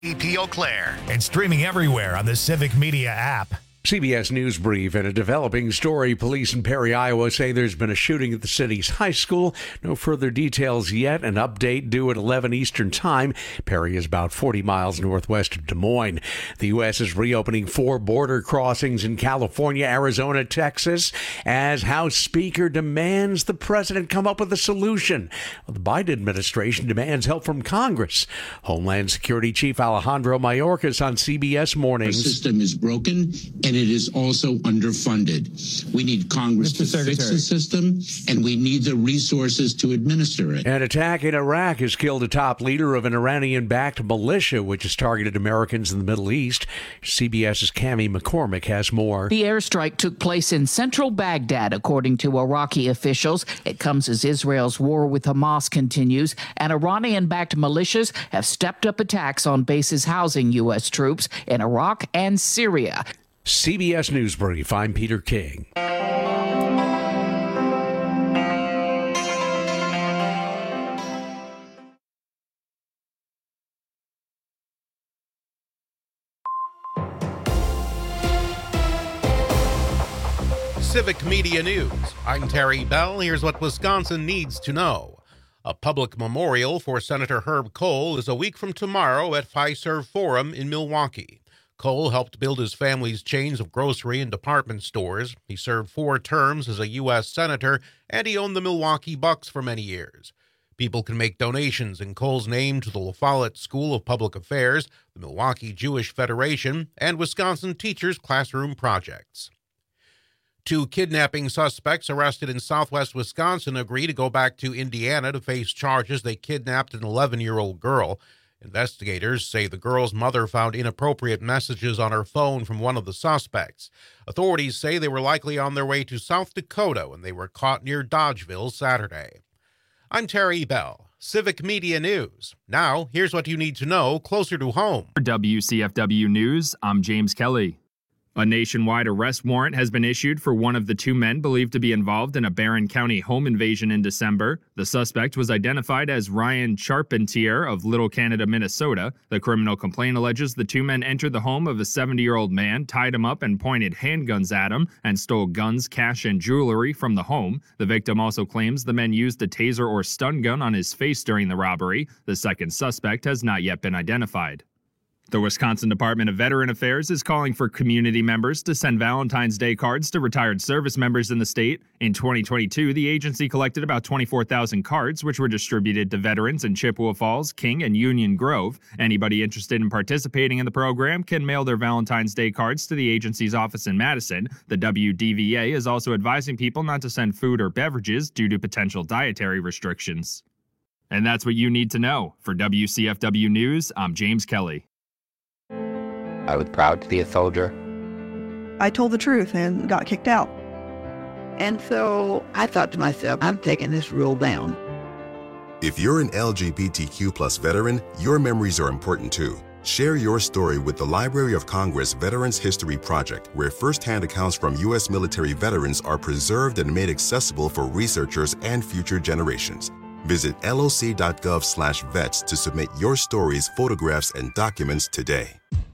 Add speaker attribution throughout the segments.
Speaker 1: EP Eau Claire and streaming everywhere on the Civic Media app.
Speaker 2: CBS News Brief. In a developing story, police in Perry, Iowa say there's been a shooting at the city's high school. No further details yet. An update due at 11 Eastern Time. Perry is about 40 miles northwest of Des Moines. The U.S. is reopening 4 border crossings in California, Arizona, Texas, as House Speaker demands the president come up with a solution. Well, the Biden administration demands help from Congress. Homeland Security Chief Alejandro Mayorkas on CBS Mornings.
Speaker 3: Our system is broken, and it is also underfunded. We need Congress to fix the system, and we need the resources to administer it.
Speaker 2: An attack in Iraq has killed a top leader of an Iranian-backed militia, which has targeted Americans in the Middle East. CBS's Cammie McCormick has more.
Speaker 4: The airstrike took place in central Baghdad, according to Iraqi officials. It comes as Israel's war with Hamas continues, and Iranian-backed militias have stepped up attacks on bases housing U.S. troops in Iraq and Syria.
Speaker 2: CBS News Brief. I'm Peter King.
Speaker 5: Civic Media News. I'm Terry Bell. Here's what Wisconsin needs to know. A public memorial for Senator Herb Kohl is a week from tomorrow at Fiserv Forum in Milwaukee. Kohl helped build his family's chains of grocery and department stores. He served 4 terms as a U.S. Senator, and he owned the Milwaukee Bucks for many years. People can make donations in Kohl's name to the La Follette School of Public Affairs, the Milwaukee Jewish Federation, and Wisconsin Teachers Classroom Projects. 2 kidnapping suspects arrested in southwest Wisconsin agree to go back to Indiana to face charges they kidnapped an 11-year-old girl. Investigators say the girl's mother found inappropriate messages on her phone from one of the suspects. Authorities say they were likely on their way to South Dakota when they were caught near Dodgeville Saturday. I'm Terry Bell, Civic Media News. Now, here's what you need to know closer to home.
Speaker 6: For WCFW News, I'm James Kelly. A nationwide arrest warrant has been issued for one of the 2 men believed to be involved in a Barron County home invasion in December. The suspect was identified as Ryan Charpentier of Little Canada, Minnesota. The criminal complaint alleges the 2 men entered the home of a 70-year-old man, tied him up and pointed handguns at him, and stole guns, cash, and jewelry from the home. The victim also claims the men used a taser or stun gun on his face during the robbery. The second suspect has not yet been identified. The Wisconsin Department of Veteran Affairs is calling for community members to send Valentine's Day cards to retired service members in the state. In 2022, the agency collected about 24,000 cards, which were distributed to veterans in Chippewa Falls, King, and Union Grove. Anybody interested in participating in the program can mail their Valentine's Day cards to the agency's office in Madison. The WDVA is also advising people not to send food or beverages due to potential dietary restrictions. And that's what you need to know. For WCFW News, I'm James Kelly.
Speaker 7: I was proud to be a soldier.
Speaker 8: I told the truth and got kicked out.
Speaker 9: And so I thought to myself, I'm taking this rule down.
Speaker 10: If you're an LGBTQ plus veteran, your memories are important too. Share your story with the Library of Congress Veterans History Project, where firsthand accounts from U.S. military veterans are preserved and made accessible for researchers and future generations. Visit loc.gov/vets to submit your stories, photographs, and documents today.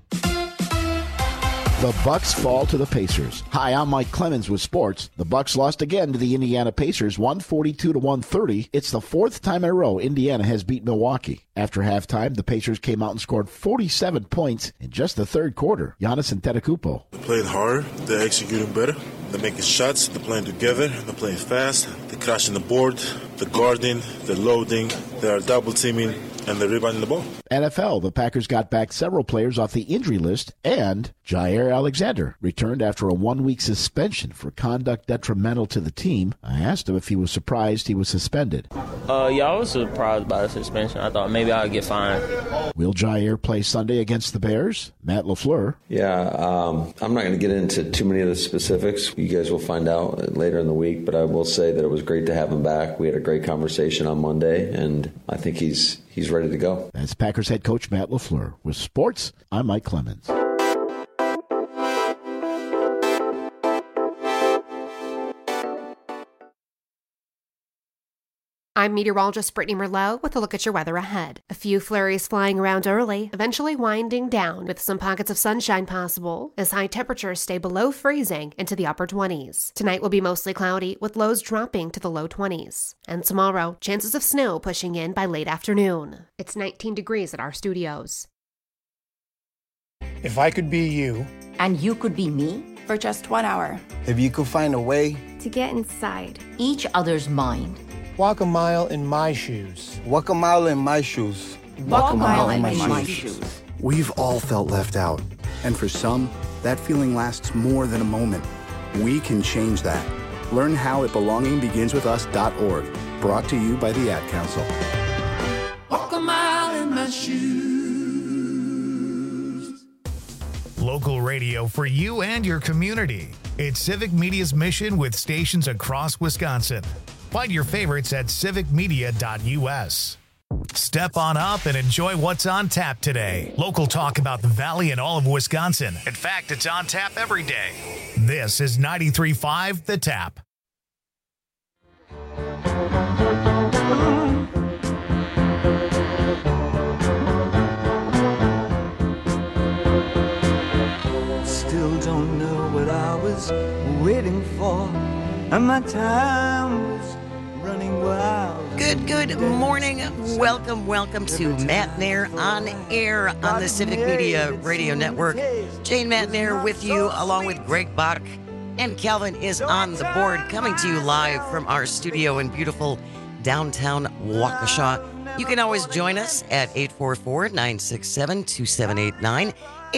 Speaker 11: The Bucks fall to the Pacers. Hi, I'm Mike Clemens with sports. The Bucks lost again to the Indiana Pacers, 142-130. It's the 4th time in a row Indiana has beat Milwaukee. After halftime, the Pacers came out and scored 47 points in just the 3rd quarter. Giannis Antetokounmpo.
Speaker 12: They're playing hard. They're executing better. They're making shots. They're playing together. They're playing fast. They're crashing the board. They're guarding. They're loading. They're double teaming. And they're rebounding the ball.
Speaker 11: NFL, the Packers got back several players off the injury list, and Jair Alexander returned after a 1-week suspension for conduct detrimental to the team. I asked him if he was surprised he was suspended.
Speaker 13: I was surprised by the suspension. I thought maybe I'd get fined.
Speaker 11: Will Jair play Sunday against the Bears? Matt LaFleur.
Speaker 14: Yeah, I'm not going to get into too many of the specifics. You guys will find out later in the week, but I will say that it was great to have him back. We had a great conversation on Monday, and I think he's ready to go.
Speaker 11: That's Packers head coach Matt LaFleur. With sports, I'm Mike Clemens.
Speaker 15: I'm I'm meteorologist Brittany Merlot with a look at your weather ahead. A few flurries flying around early, eventually winding down with some pockets of sunshine possible as high temperatures stay below freezing into the upper 20s. Tonight will be mostly cloudy with lows dropping to the low 20s. And tomorrow, chances of snow pushing in by late afternoon. It's 19 degrees at our studios.
Speaker 16: If I could be you,
Speaker 17: and you could be me, for just 1 hour.
Speaker 16: If you could find a way
Speaker 17: to get inside each other's mind.
Speaker 16: Walk a mile in my shoes.
Speaker 18: Walk a mile in my shoes.
Speaker 17: Walk a mile in my shoes.
Speaker 19: We've all felt left out. And for some, that feeling lasts more than a moment. We can change that. Learn how at belongingbeginswithus.org. Brought to you by the Ad Council.
Speaker 20: Walk a mile in my shoes.
Speaker 1: Local radio for you and your community. It's Civic Media's mission with stations across Wisconsin. Find your favorites at civicmedia.us. Step on up and enjoy what's on tap today. Local talk about the Valley and all of Wisconsin. In fact, it's on tap every day. This is 93.5 The Tap.
Speaker 21: Still don't know what I was waiting for, and my time was running wild.
Speaker 22: Good morning. Welcome to Matt Nair on air on the Civic Media Radio Network. Jane Matt Nair with you, along with Greg Bach, and Calvin is on the board, coming to you live from our studio in beautiful downtown Waukesha. You can always join us at 844-967-2789.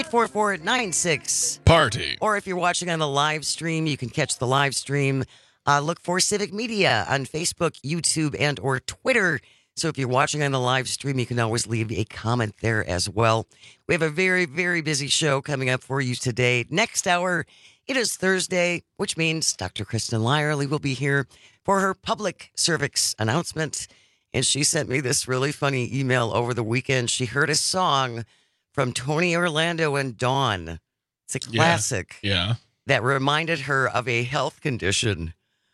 Speaker 22: 844-96
Speaker 23: Party.
Speaker 22: Or if you're watching on the live stream, you can catch the live stream. Look for Civic Media on Facebook, YouTube, and or Twitter. So if you're watching on the live stream, you can always leave a comment there as well. We have a very, very busy show coming up for you today. Next hour, it is Thursday, which means Dr. Kristen Lyerly will be here for her public service announcement. And she sent me this really funny email over the weekend. She heard a song from Tony Orlando and Dawn. It's a classic.
Speaker 23: Yeah.
Speaker 22: That reminded her of a health condition.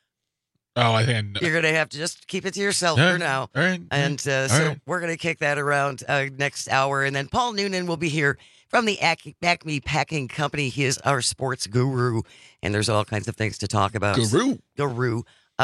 Speaker 23: Oh, I think
Speaker 22: you're going to have to just keep it to yourself for now.
Speaker 23: All right.
Speaker 22: And we're going to kick that around next hour. And then Paul Noonan will be here from the Acme Packing Company. He is our sports guru, and there's all kinds of things to talk about. Guru.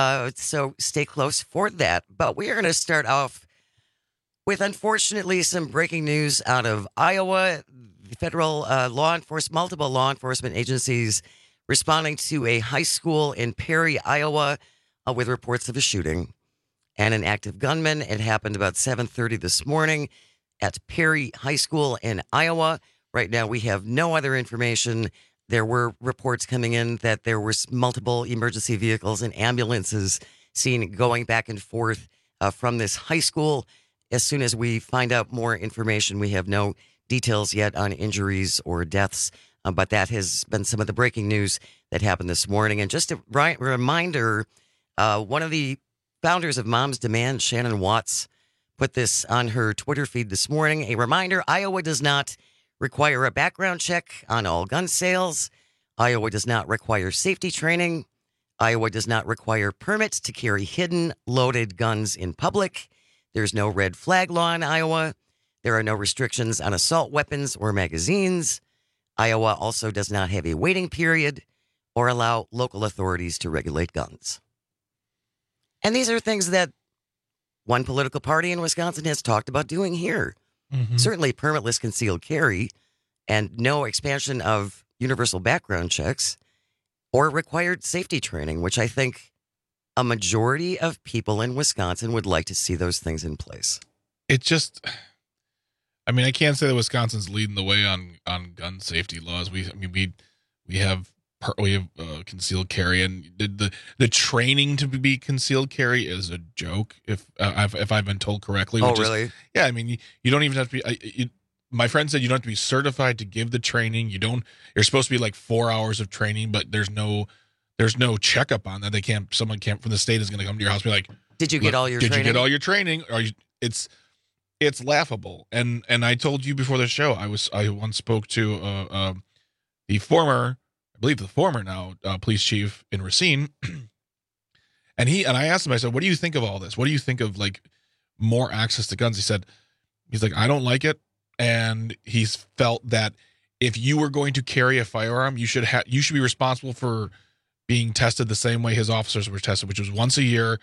Speaker 22: So stay close for that. But we are going to start off with, unfortunately, some breaking news out of Iowa. The federal multiple law enforcement agencies responding to a high school in Perry, Iowa, with reports of a shooting and an active gunman. It happened about 7:30 this morning at Perry High School in Iowa. Right now, we have no other information. There were reports coming in that there were multiple emergency vehicles and ambulances seen going back and forth from this high school. As soon as we find out more information, we have no details yet on injuries or deaths, but that has been some of the breaking news that happened this morning. And just a reminder, one of the founders of Moms Demand, Shannon Watts, put this on her Twitter feed this morning. A reminder, Iowa does not require a background check on all gun sales. Iowa does not require safety training. Iowa does not require permits to carry hidden, loaded guns in public. There's no red flag law in Iowa. There are no restrictions on assault weapons or magazines. Iowa also does not have a waiting period or allow local authorities to regulate guns. And these are things that one political party in Wisconsin has talked about doing here. Mm-hmm. Certainly permitless concealed carry and no expansion of universal background checks or required safety training, which I think a majority of people in Wisconsin would like to see those things in place.
Speaker 23: It just, I mean, I can't say that Wisconsin's leading the way on gun safety laws. We have concealed carry, and the training to be concealed carry is a joke. If I've been told correctly.
Speaker 22: Oh, really?
Speaker 23: Yeah, I mean, you don't even have to be. My friend said you don't have to be certified to give the training. You're supposed to be like 4 hours of training, but there's no checkup on that. Someone from the state is going to come to your house and be like,
Speaker 22: did you get all your training? Did you get
Speaker 23: all your training? It's laughable. And I told you before the show, I once spoke to the former now police chief in Racine, And I asked him, I said, what do you think of all this? What do you think of like more access to guns? He's like, I don't like it. And he's felt that if you were going to carry a firearm, you should be responsible for being tested the same way his officers were tested, which was once a year,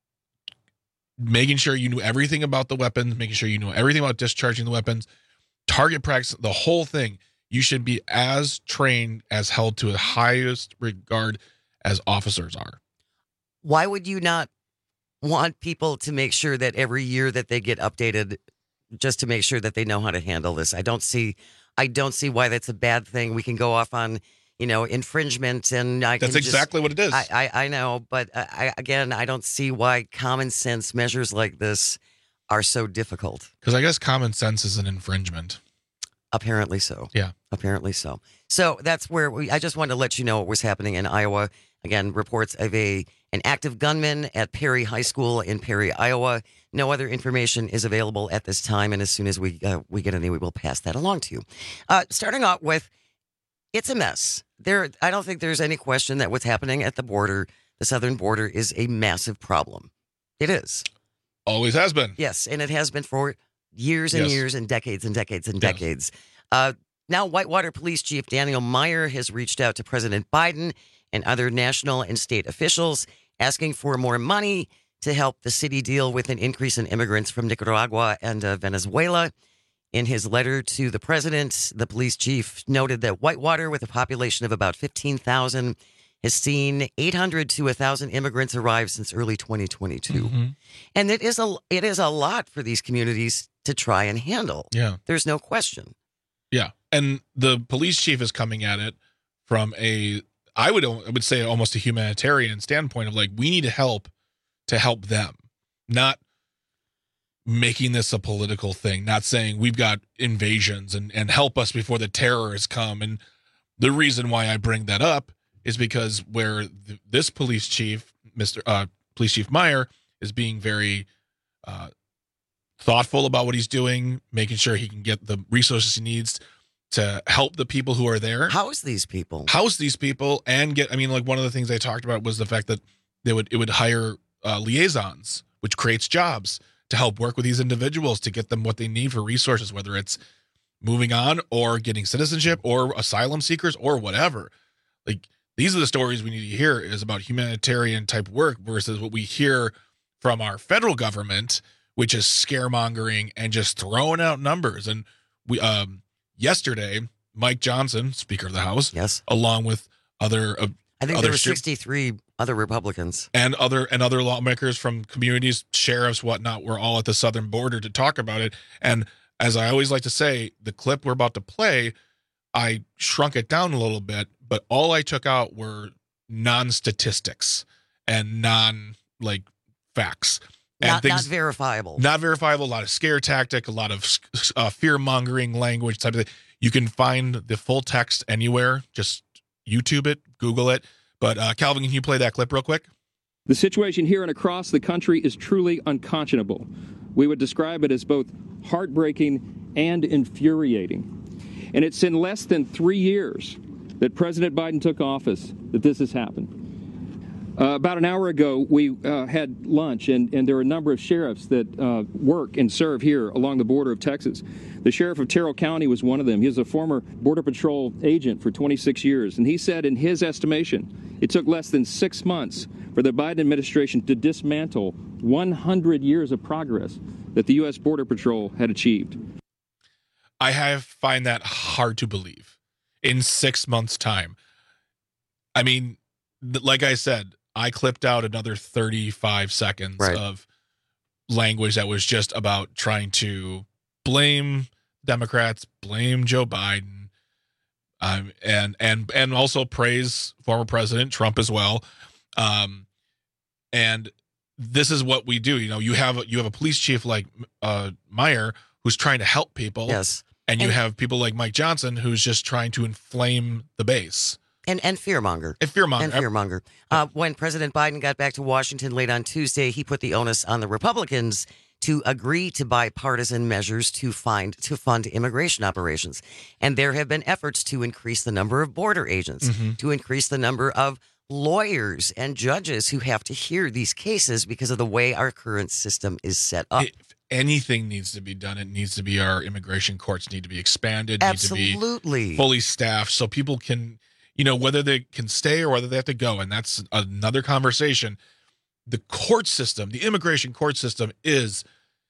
Speaker 23: making sure you knew everything about the weapons, making sure you knew everything about discharging the weapons, target practice, the whole thing. You should be as trained, as held to the highest regard as officers are.
Speaker 22: Why would you not want people to make sure that every year that they get updated, just to make sure that they know how to handle this? I don't see why that's a bad thing. We can go off on, infringement, and
Speaker 23: that's exactly what it is.
Speaker 22: I know, but I don't see why common sense measures like this are so difficult.
Speaker 23: Because I guess common sense is an infringement.
Speaker 22: Apparently so.
Speaker 23: Yeah.
Speaker 22: Apparently so. So that's where I just wanted to let you know what was happening in Iowa. Again, reports of an active gunman at Perry High School in Perry, Iowa. No other information is available at this time, and as soon as we get any, we will pass that along to you. Starting out with, it's a mess. I don't think there's any question that what's happening at the border, the southern border, is a massive problem. It is.
Speaker 23: Always has been.
Speaker 22: Yes, and it has been for years and years and decades and decades and decades. Now, Whitewater Police Chief Daniel Meyer has reached out to President Biden and other national and state officials asking for more money to help the city deal with an increase in immigrants from Nicaragua and Venezuela. In his letter to the president, the police chief noted that Whitewater, with a population of about 15,000, has seen 800 to 1,000 immigrants arrive since early 2022. Mm-hmm. And it is a lot for these communities to try and handle.
Speaker 23: Yeah.
Speaker 22: There's no question.
Speaker 23: Yeah. And the police chief is coming at it from I would say almost a humanitarian standpoint of like, we need help to help them, not making this a political thing, not saying we've got invasions and help us before the terrorists come. And the reason why I bring that up is because where this police chief, Police Chief Meyer, is being very thoughtful about what he's doing, making sure he can get the resources he needs to help the people who are there.
Speaker 22: House these people.
Speaker 23: And get, one of the things I talked about was the fact that it would hire liaisons, which creates jobs to help work with these individuals to get them what they need for resources, whether it's moving on or getting citizenship or asylum seekers or whatever. Like, these are the stories we need to hear, is about humanitarian type work versus what we hear from our federal government, which is scaremongering and just throwing out numbers. And we, yesterday, Mike Johnson, Speaker of the House,
Speaker 22: yes,
Speaker 23: along with other,
Speaker 22: I think there were 63 other Republicans
Speaker 23: and other lawmakers from communities, sheriffs, whatnot, were all at the southern border to talk about it. And as I always like to say, the clip we're about to play, I shrunk it down a little bit, but all I took out were non-statistics and non-facts.
Speaker 22: Not verifiable.
Speaker 23: Not verifiable, a lot of scare tactic, a lot of fear-mongering language type of thing. You can find the full text anywhere. Just YouTube it, Google it. But Calvin, can you play that clip real quick?
Speaker 2: The situation here and across the country is truly unconscionable. We would describe it as both heartbreaking and infuriating. And it's in less than 3 years that President Biden took office that this has happened. About an hour ago, we had lunch, and there are a number of sheriffs that work and serve here along the border of Texas. The sheriff of Terrell County was one of them. He was a former Border Patrol agent for 26 years, and he said in his estimation, it took less than 6 months for the Biden administration to dismantle 100 years of progress that the U.S. Border Patrol had achieved.
Speaker 23: I find that hard to believe. In 6 months' time. I mean, like I said, I clipped out another 35 seconds of language that was just about trying to blame Democrats, blame Joe Biden, and also praise former President Trump as well. And this is what we do. You have a police chief like Meyer who's trying to help people.
Speaker 22: Yes.
Speaker 23: And you have people like Mike Johnson who's just trying to inflame the base.
Speaker 22: And fearmonger. When President Biden got back to Washington late on Tuesday, he put the onus on the Republicans to agree to bipartisan measures to fund immigration operations. And there have been efforts to increase the number of border agents, to increase the number of lawyers and judges who have to hear these cases because of the way our current system is set up.
Speaker 23: If anything needs to be done, it needs to be our immigration courts need to be expanded,
Speaker 22: Absolutely.
Speaker 23: need to be fully staffed so people can, whether they can stay or whether they have to go. And that's another conversation. The court system, the immigration court system is,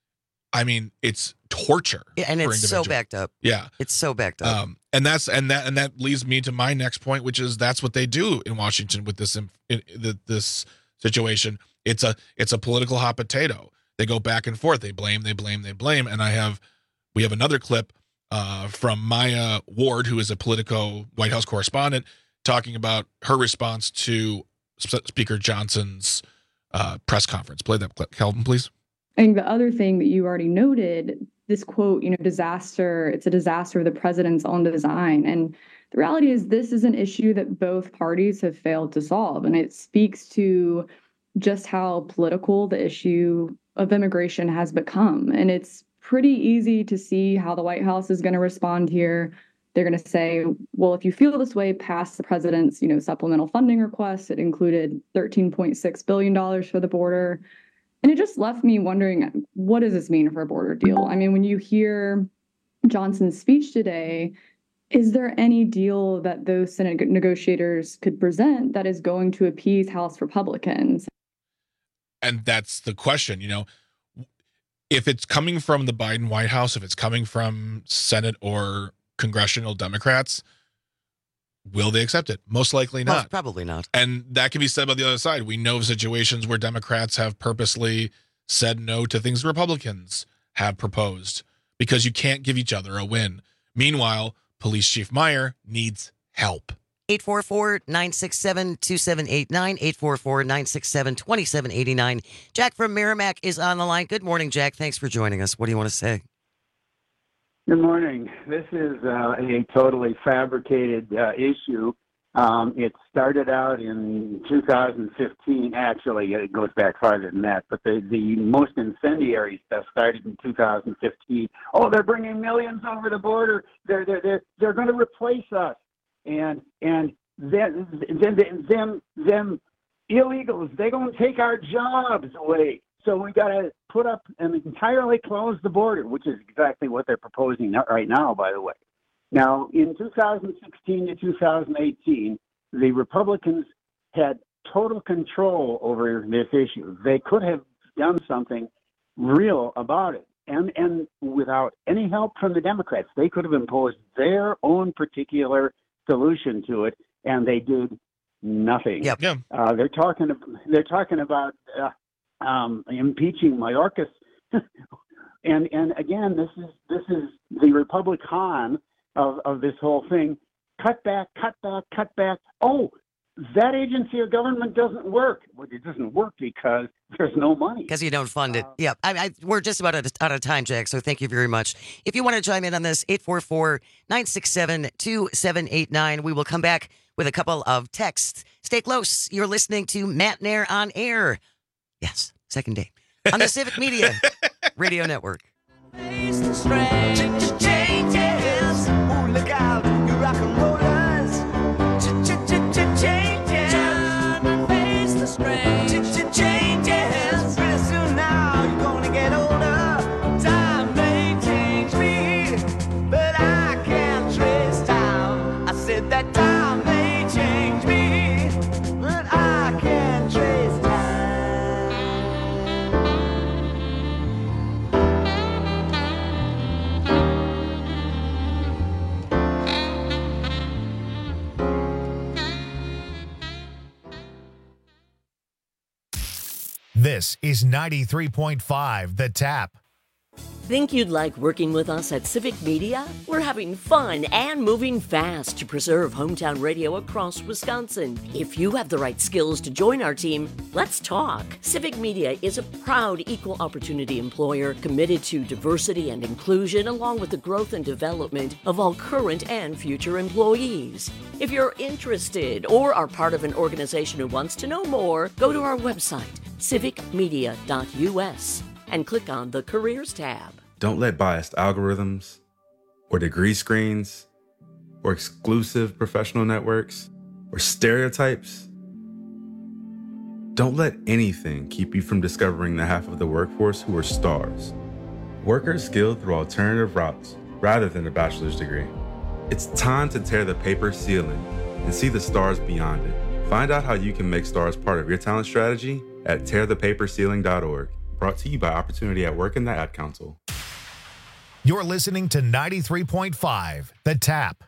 Speaker 23: it's torture.
Speaker 22: And it's so backed up.
Speaker 23: Yeah.
Speaker 22: It's so backed up.
Speaker 23: And that leads me to my next point, which is that's what they do in Washington with this situation. It's a political hot potato. They go back and forth. They blame. And we have another clip from Maya Ward, who is a Politico White House correspondent, talking about her response to Speaker Johnson's press conference. Play that clip, Calvin, please.
Speaker 3: I think the other thing that you already noted, this quote, disaster, it's a disaster of the president's own design. And the reality is this is an issue that both parties have failed to solve. And it speaks to just how political the issue of immigration has become. And it's pretty easy to see how the White House is going to respond here. They're going to say, well, if you feel this way, pass the president's, supplemental funding request. It included $13.6 billion for the border. And it just left me wondering, what does this mean for a border deal? When you hear Johnson's speech today, is there any deal that those Senate negotiators could present that is going to appease House Republicans?
Speaker 23: And that's the question, if it's coming from the Biden White House, if it's coming from Senate or congressional Democrats, will they accept it? Most likely not.
Speaker 22: Most probably not.
Speaker 23: And that can be said by the other side. We know of situations where Democrats have purposely said no to things Republicans have proposed because you can't give each other a win. Meanwhile, Police Chief Meyer needs help.
Speaker 22: 844-967-2789, 844-967-2789. Jack from Merrimack is on the line. Good morning, Jack. Thanks for joining us. What do you want to say?
Speaker 4: Good morning. This is a totally fabricated issue. It started out in 2015. Actually, it goes back farther than that. But the most incendiary stuff started in 2015. Oh, they're bringing millions over the border. They're going to replace us. And then them illegals, they're going to take our jobs away. So we got to put up and entirely close the border, which is exactly what they're proposing right now, by the way. Now, in 2016 to 2018, the Republicans had total control over this issue. They could have done something real about it. And without any help from the Democrats, they could have imposed their own particular solution to it, and they did nothing.
Speaker 22: Yep.
Speaker 23: Yeah.
Speaker 4: They're talking about impeaching Mayorkas, and again, this is the Republican of this whole thing. Cut back. Oh, that agency of government doesn't work. Well, it doesn't work because there's no money.
Speaker 22: Because you don't fund it. Yeah, we're just about out of time, Jack, so thank you very much. If you want to chime in on this, 844-967-2789. We will come back with a couple of texts. Stay close. You're listening to Matt Nair on Air. Yes, second day. On the Civic Media Radio Network.
Speaker 21: Face the strange changes. Ooh, look out, you rock and rollers. Changes. Face the strange changes. Pretty soon now you're gonna get older. Time may change me, but I can't trace time. I said that time may change me, but I can't trace
Speaker 1: This is 93.5 The Tap.
Speaker 5: Think you'd like working with us at Civic Media? We're having fun and moving fast to preserve hometown radio across Wisconsin. If you have the right skills to join our team, let's talk. Civic Media is a proud equal opportunity employer committed to diversity and inclusion along with the growth and development of all current and future employees. If you're interested or are part of an organization who wants to know more, go to our website, civicmedia.us, and click on the Careers tab.
Speaker 24: Don't let biased algorithms or degree screens or exclusive professional networks or stereotypes Don't let anything keep you from discovering the half of the workforce who are stars. Workers skilled through alternative routes rather than a bachelor's degree. It's time to tear the paper ceiling and see the stars beyond it. Find out how you can make stars part of your talent strategy at tearthepaperceiling.org. Brought to you by Opportunity at Work and the Ad Council.
Speaker 1: You're listening to 93.5, The Tap.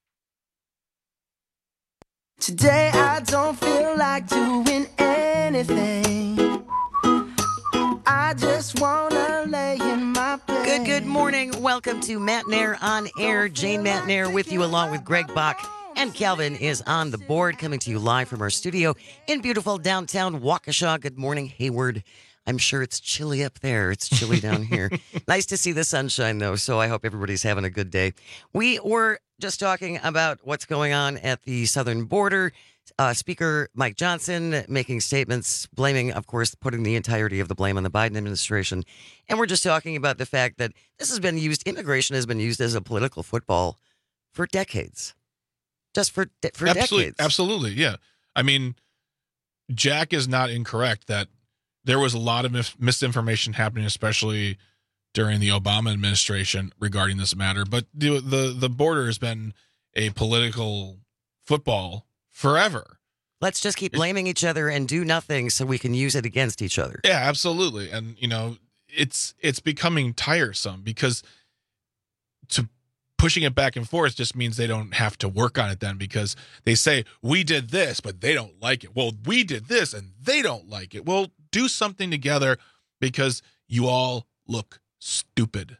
Speaker 20: Today I don't feel like doing anything. I just wanna lay in my bed.
Speaker 22: Good morning. Welcome to Matt Nair on Air. Jane Matt Nair with you along with Greg Bach. And Calvin is on the board, coming to you live from our studio in beautiful downtown Waukesha. Good morning, Hayward. I'm sure it's chilly up there. It's chilly down here. Nice to see the sunshine, though, so I hope everybody's having a good day. We were just talking about what's going on at the southern border. Speaker Mike Johnson making statements, blaming, of course, putting the entirety of the blame on the Biden administration. And we're just talking about the fact that this has been used, immigration has been used as a political football for decades. Just for decades.
Speaker 23: Absolutely, yeah. I mean, Jack is not incorrect that there was a lot of misinformation happening, especially during the Obama administration regarding this matter. But the border has been a political football forever.
Speaker 22: Let's just keep blaming each other and do nothing so we can use it against each other.
Speaker 23: Yeah, absolutely. And, you know, it's becoming tiresome because pushing it back and forth just means they don't have to work on it then, because they say, we did this, but they don't like it. Well, we did this and they don't like it. Well, do something together because you all look stupid.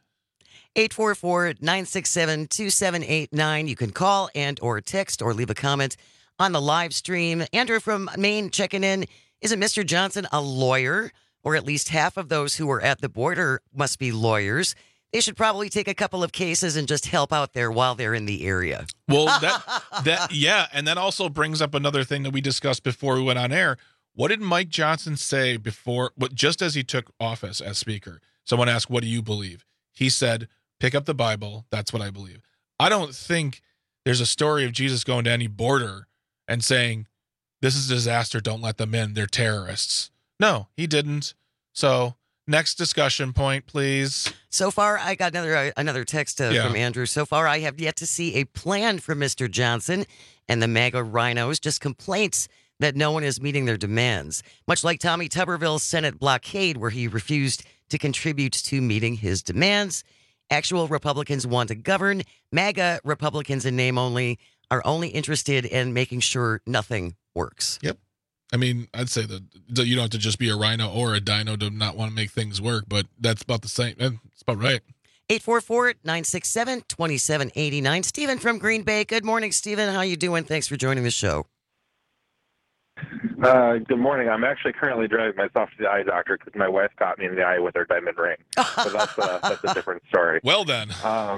Speaker 22: 844-967-2789. You can call and or text or leave a comment on the live stream. Andrew from Maine checking in. Isn't Mr. Johnson a lawyer? Or at least half of those who are at the border must be lawyers. They should probably take a couple of cases and just help out there while they're in the area.
Speaker 23: Well, yeah, and that also brings up another thing that we discussed before we went on air. What did Mike Johnson say just as he took office as Speaker? Someone asked, what do you believe? He said, pick up the Bible. That's what I believe. I don't think there's a story of Jesus going to any border and saying, this is a disaster, don't let them in, they're terrorists. No, he didn't. So next discussion point, please.
Speaker 22: So far, I got another text from Andrew. So far, I have yet to see a plan from Mr. Johnson and the MAGA rhinos, just complaints that no one is meeting their demands. Much like Tommy Tuberville's Senate blockade, where he refused to contribute to meeting his demands. Actual Republicans want to govern. MAGA Republicans in name only are only interested in making sure nothing works.
Speaker 23: Yep. I mean, I'd say that you don't have to just be a rhino or a dino to not want to make things work, but that's about the same. It's about right.
Speaker 22: 844-967-2789. Stephen from Green Bay. Good morning, Stephen. How you doing? Thanks for joining the show.
Speaker 6: Good morning. I'm actually currently driving myself to the eye doctor because my wife got me in the eye with her diamond ring. So that's a different story.
Speaker 23: Well done.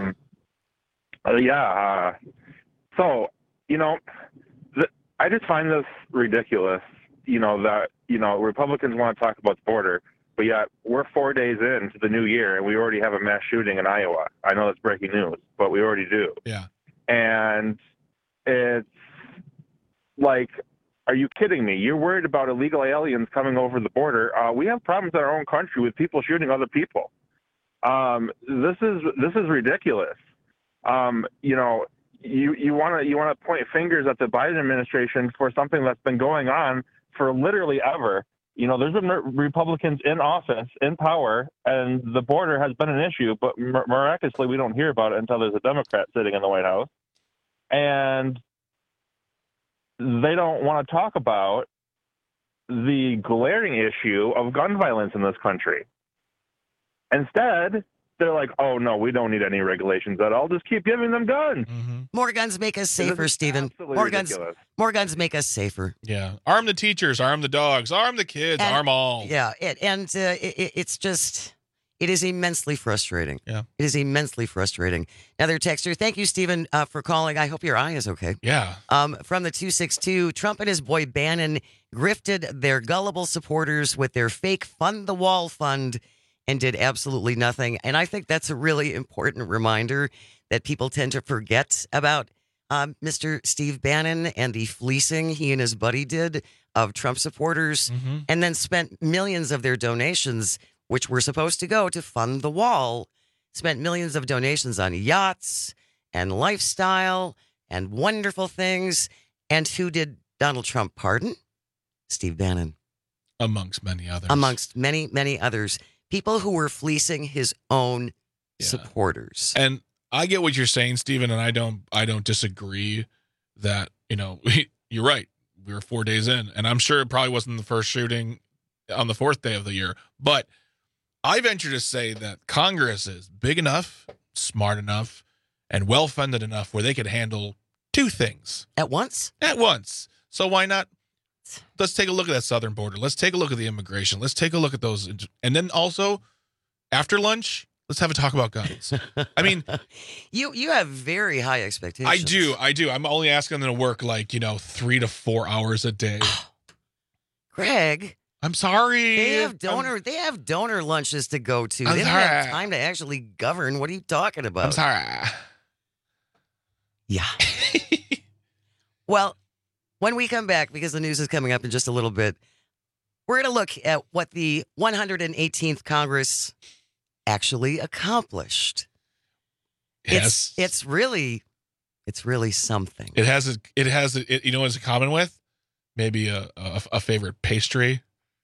Speaker 6: So, I just find this ridiculous, that Republicans want to talk about the border, but yet we're 4 days into the new year and we already have a mass shooting in Iowa. I know that's breaking news, but we already do.
Speaker 23: Yeah.
Speaker 6: And it's like, are you kidding me? You're worried about illegal aliens coming over the border. We have problems in our own country with people shooting other people. This is ridiculous. You want to point fingers at the Biden administration for something that's been going on for literally ever. There's been Republicans in office, in power, and the border has been an issue, but miraculously we don't hear about it until there's a Democrat sitting in the White House. And they don't want to talk about the glaring issue of gun violence in this country. Instead, they're like, oh, no, we don't need any regulations at all. Just keep giving them guns.
Speaker 23: Mm-hmm.
Speaker 22: More guns make us safer, Stephen. More guns make us safer.
Speaker 23: Yeah. Arm the teachers, arm the dogs, arm the kids, arm all.
Speaker 22: Yeah. It's just... It is immensely frustrating.
Speaker 23: Yeah.
Speaker 22: It is immensely frustrating. Another texter. Thank you, Stephen, for calling. I hope your eye is okay.
Speaker 23: Yeah.
Speaker 22: From the 262, Trump and his boy Bannon grifted their gullible supporters with their fake Fund the Wall fund and did absolutely nothing. And I think that's a really important reminder that people tend to forget about Mr. Steve Bannon and the fleecing he and his buddy did of Trump supporters and then spent millions of their donations, which were supposed to go to fund the wall, spent millions of donations on yachts and lifestyle and wonderful things. And who did Donald Trump pardon? Steve Bannon.
Speaker 23: Amongst many others.
Speaker 22: Amongst many, many others. People who were fleecing his own supporters.
Speaker 23: And I get what you're saying, Stephen, and I don't disagree that, you're right. We were 4 days in, and I'm sure it probably wasn't the first shooting on the 4th day of the year. But I venture to say that Congress is big enough, smart enough, and well-funded enough where they could handle two things.
Speaker 22: At once?
Speaker 23: At once. So why not? Let's take a look at that southern border. Let's take a look at the immigration. Let's take a look at those. And then also, after lunch, let's have a talk about guns. I mean,
Speaker 22: you have very high expectations.
Speaker 23: I do. I'm only asking them to work 3 to 4 hours a day.
Speaker 22: Greg,
Speaker 23: I'm sorry.
Speaker 22: They have donor lunches to go to. They don't have time to actually govern. What are you talking about?
Speaker 23: I'm sorry.
Speaker 22: Yeah. Well, when we come back, because the news is coming up in just a little bit, we're going to look at what the 118th Congress actually accomplished.
Speaker 23: Yes.
Speaker 22: It's really something.
Speaker 23: It has you know what it's in common with? Maybe a favorite pastry.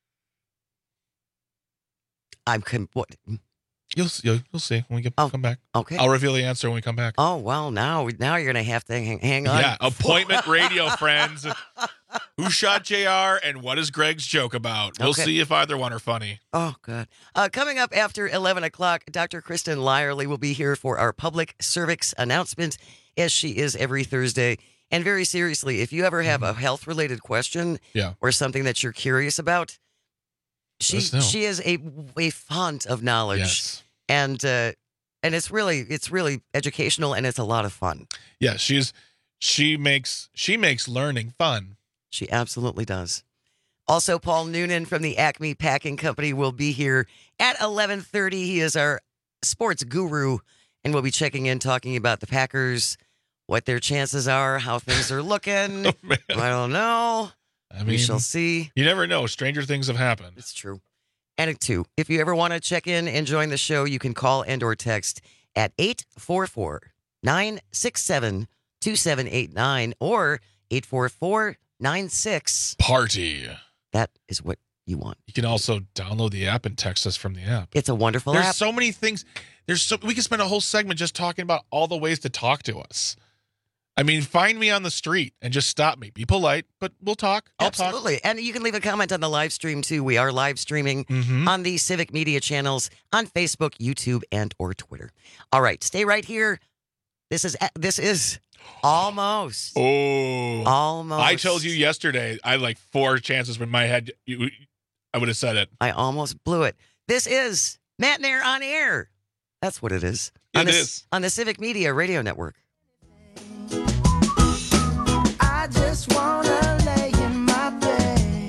Speaker 22: What?
Speaker 23: You'll see when we come back.
Speaker 22: Okay.
Speaker 23: I'll reveal the answer when we come back.
Speaker 22: Oh, well, now you're going to have to hang on.
Speaker 23: Yeah, appointment radio, friends. Who shot JR and what is Greg's joke about? We'll see if either one are funny.
Speaker 22: Oh, God. Coming up after 11 o'clock, Dr. Kristen Lyerly will be here for our public cervix announcement, as she is every Thursday. And very seriously, if you ever have a health-related question or something that you're curious about, she is a font of knowledge.
Speaker 23: Yes.
Speaker 22: And it's really educational, and it's a lot of fun.
Speaker 23: Yeah, she makes learning fun.
Speaker 22: She absolutely does. Also, Paul Noonan from the Acme Packing Company will be here at 11:30. He is our sports guru, and we'll be checking in, talking about the Packers, what their chances are, how things are looking. I don't know. We shall see.
Speaker 23: You never know. Stranger things have happened.
Speaker 22: It's true. And two, if you ever want to check in and join the show, you can call and or text at 844-967-2789 or 844-96
Speaker 23: Party.
Speaker 22: That is what you want.
Speaker 23: You can also download the app and text us from the app.
Speaker 22: It's a wonderful app.
Speaker 23: There's so many things. We can spend a whole segment just talking about all the ways to talk to us. I mean, find me on the street and just stop me. Be polite, but we'll talk.
Speaker 22: Absolutely. And you can leave a comment on the live stream, too. We are live streaming on the Civic Media channels on Facebook, YouTube, and or Twitter. All right. Stay right here. This is almost.
Speaker 23: Oh.
Speaker 22: Almost.
Speaker 23: I told you yesterday, I had 4 chances in my head. I would have said it.
Speaker 22: I almost blew it. This is Matt and Air on Air. That's what it is.
Speaker 23: It is.
Speaker 22: On the Civic Media Radio Network.
Speaker 20: I just wanna lay in my bed.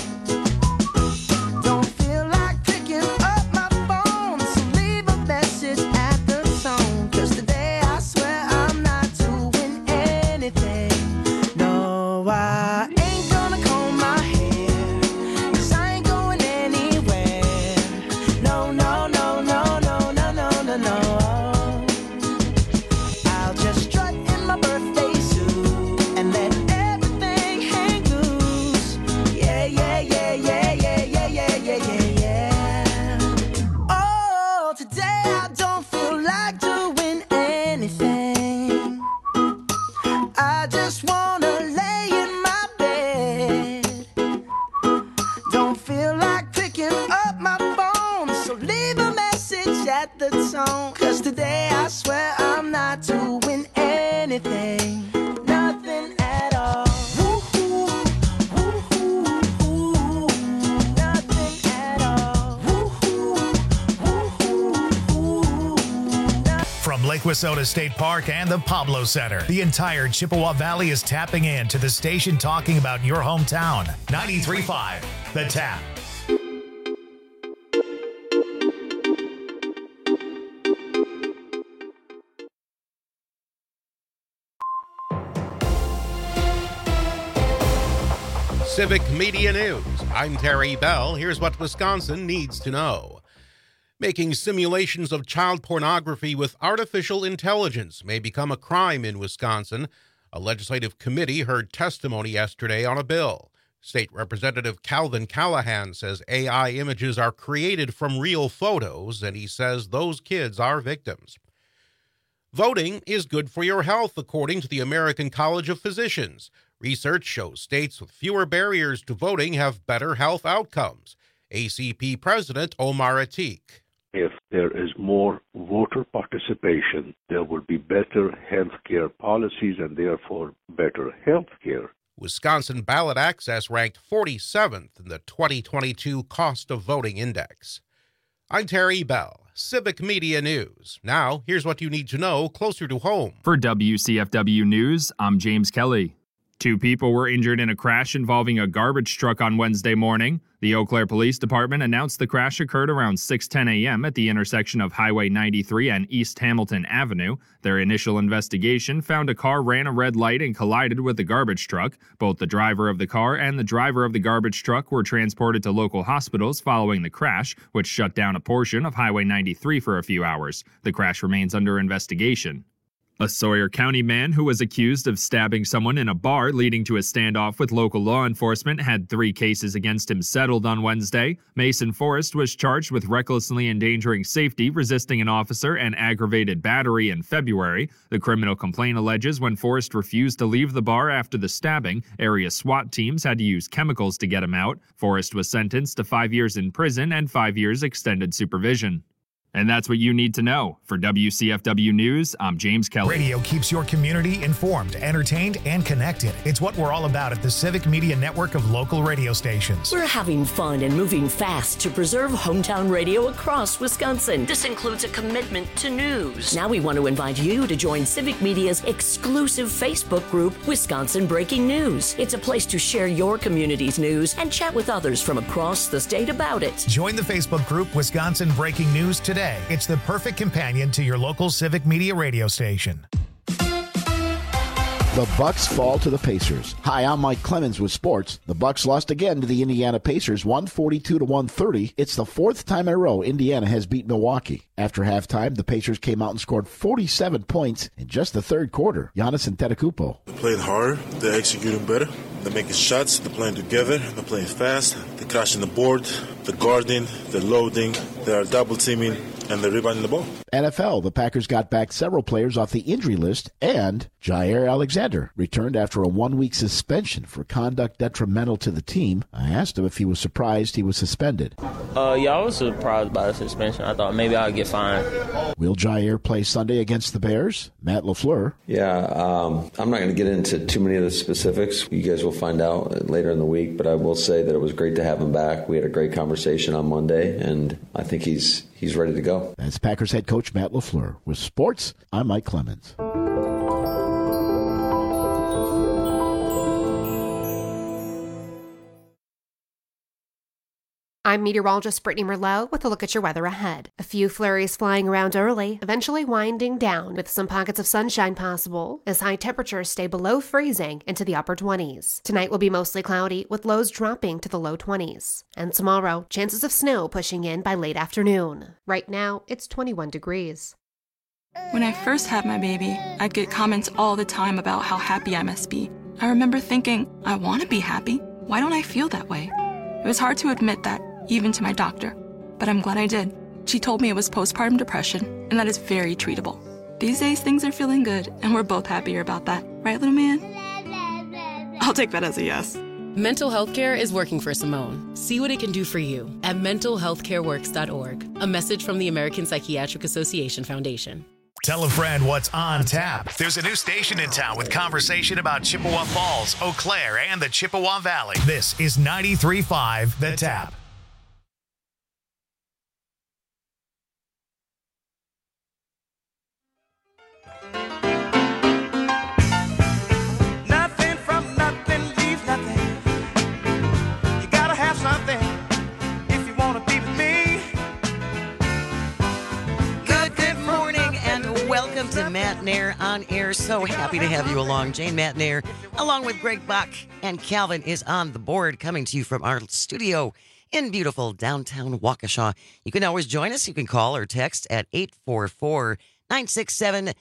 Speaker 20: Don't feel like picking up my phone, so leave a message at the tone. 'Cause today I swear I'm not doing anything. No, I ain't gonna comb my hair, 'cause I ain't going anywhere. No, no, no, no, no, no, no, no, no. I'll just strut in my birthday suit and let everything hang loose. Yeah, yeah, yeah, yeah, yeah, yeah, yeah, yeah, yeah, yeah. Oh, today I don't feel like doing anything. I just wanna lay in my bed. Don't feel like picking up my phone, so leave a message at the tone. 'Cause today I swear I'm not doing anything. Nothing at all. Woo-hoo, woo-hoo, woo-hoo. Nothing at all. Woo-hoo, woo-hoo, woo-hoo.
Speaker 1: From Lake Wissota State Park and the Pablo Center, the entire Chippewa Valley is tapping in to the station talking about your hometown. 93.5, The Tap.
Speaker 7: Civic Media News. I'm Terry Bell. Here's what Wisconsin needs to know. Making simulations of child pornography with artificial intelligence may become a crime in Wisconsin. A legislative committee heard testimony yesterday on a bill. State Representative Calvin Callahan says AI images are created from real photos, and he says those kids are victims. Voting is good for your health, according to the American College of Physicians. Research shows states with fewer barriers to voting have better health outcomes. ACP President Omar Atiq.
Speaker 8: If there is more voter participation, there will be better health care policies and therefore better health care.
Speaker 7: Wisconsin Ballot Access ranked 47th in the 2022 Cost of Voting Index. I'm Terry Bell, Civic Media News. Now, here's what you need to know closer to home.
Speaker 9: For WCFW News, I'm James Kelly. 2 people were injured in a crash involving a garbage truck on Wednesday morning. The Eau Claire Police Department announced the crash occurred around 6:10 a.m. at the intersection of Highway 93 and East Hamilton Avenue. Their initial investigation found a car ran a red light and collided with the garbage truck. Both the driver of the car and the driver of the garbage truck were transported to local hospitals following the crash, which shut down a portion of Highway 93 for a few hours. The crash remains under investigation. A Sawyer County man who was accused of stabbing someone in a bar leading to a standoff with local law enforcement had 3 cases against him settled on Wednesday. Mason Forrest was charged with recklessly endangering safety, resisting an officer, and aggravated battery in February. The criminal complaint alleges when Forrest refused to leave the bar after the stabbing, area SWAT teams had to use chemicals to get him out. Forrest was sentenced to 5 years in prison and 5 years extended supervision. And that's what you need to know. For WCFW News, I'm James Kelly.
Speaker 1: Radio keeps your community informed, entertained, and connected. It's what we're all about at the Civic Media Network of local radio stations.
Speaker 5: We're having fun and moving fast to preserve hometown radio across Wisconsin. This includes a commitment to news. Now we want to invite you to join Civic Media's exclusive Facebook group, Wisconsin Breaking News. It's a place to share your community's news and chat with others from across the state about it.
Speaker 1: Join the Facebook group, Wisconsin Breaking News, today. It's the perfect companion to your local Civic Media radio station.
Speaker 11: The Bucks fall to the Pacers. Hi, I'm Mike Clemens with sports. The Bucks lost again to the Indiana Pacers, 142-130. It's the 4th time in a row Indiana has beat Milwaukee. After halftime, the Pacers came out and scored 47 points in just the third quarter. Giannis Antetokounmpo.
Speaker 12: They're playing hard. They're executing better. They're making shots. They're playing together. They're playing fast. They're crashing the board. They're guarding. They're loading. They're double teaming. And they're rebounding the ball.
Speaker 11: NFL, the Packers got back several players off the injury list, and Jair Alexander returned after a 1-week suspension for conduct detrimental to the team. I asked him if he was surprised he was suspended.
Speaker 13: Yeah, I was surprised by the suspension. I thought maybe I'd get fined.
Speaker 11: Will Jair play Sunday against the Bears? Matt LaFleur.
Speaker 14: Yeah, I'm not going to get into too many of the specifics. You guys will find out later in the week, but I will say that it was great to have him back. We had a great conversation on Monday, and I think he's ready to go.
Speaker 11: That's Packers head coach Matt LaFleur. With sports, I'm Mike Clemens.
Speaker 15: I'm meteorologist Brittany Merlot with a look at your weather ahead. A few flurries flying around early, eventually winding down with some pockets of sunshine possible as high temperatures stay below freezing into the upper 20s. Tonight will be mostly cloudy with lows dropping to the low 20s. And tomorrow, chances of snow pushing in by late afternoon. Right now, it's 21 degrees.
Speaker 10: When I first had my baby, I'd get comments all the time about how happy I must be. I remember thinking, I want to be happy. Why don't I feel that way? It was hard to admit that, even to my doctor, but I'm glad I did. She told me it was postpartum depression, and that is very treatable. These days, things are feeling good, and we're both happier about that. Right, little man? I'll take that as a yes.
Speaker 25: Mental health care is working for Simone. See what it can do for you at mentalhealthcareworks.org. A message from the American Psychiatric Association Foundation.
Speaker 1: Tell a friend what's on tap. There's a new station in town with conversation about Chippewa Falls, Eau Claire, and the Chippewa Valley. This is 93.5 The Tap.
Speaker 22: To Matt Nair on air. So happy to have you along. Jane Matnair, along with Greg Bach and Calvin, is on the board, coming to you from our studio in beautiful downtown Waukesha. You can always join us. You can call or text at 844-967-2789,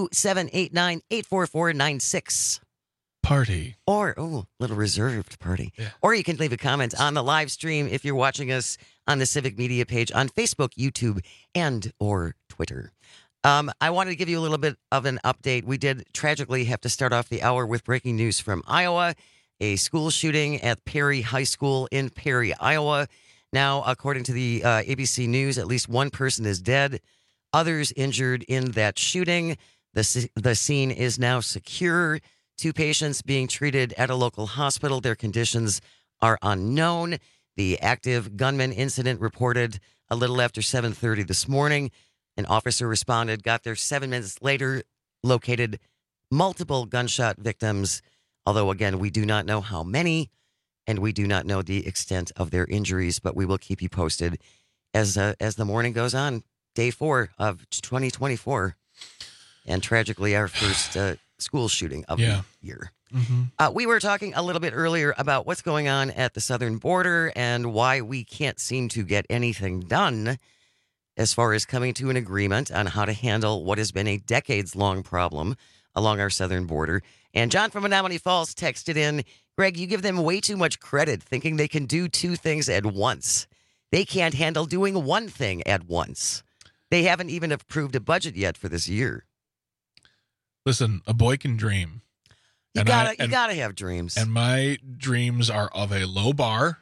Speaker 22: 844-96.
Speaker 23: Party.
Speaker 22: Or, little reserved party.
Speaker 23: Yeah.
Speaker 22: Or you can leave a comment on the live stream if you're watching us on the Civic Media page on Facebook, YouTube, and or Twitter. I wanted to give you a little bit of an update. We did tragically have to start off the hour with breaking news from Iowa. A school shooting at Perry High School in Perry, Iowa. Now, according to the ABC News, at least one person is dead. Others injured in that shooting. The scene is now secure. 2 patients being treated at a local hospital. Their conditions are unknown. The active gunman incident reported a little after 7:30 this morning. An officer responded, got there 7 minutes later, located multiple gunshot victims, although, again, we do not know how many, and we do not know the extent of their injuries, but we will keep you posted as the morning goes on. Day 4 of 2024, and tragically, our first school shooting of the year.
Speaker 23: Mm-hmm.
Speaker 22: We were talking a little bit earlier about what's going on at the southern border and why we can't seem to get anything done as far as coming to an agreement on how to handle what has been a decades-long problem along our southern border. And John from Menomonee Falls texted in, Greg, you give them way too much credit thinking they can do 2 things at once. They can't handle doing one thing at once. They haven't even approved a budget yet for this year.
Speaker 23: Listen, a boy can dream.
Speaker 22: You gotta have dreams.
Speaker 23: And my dreams are of a low bar.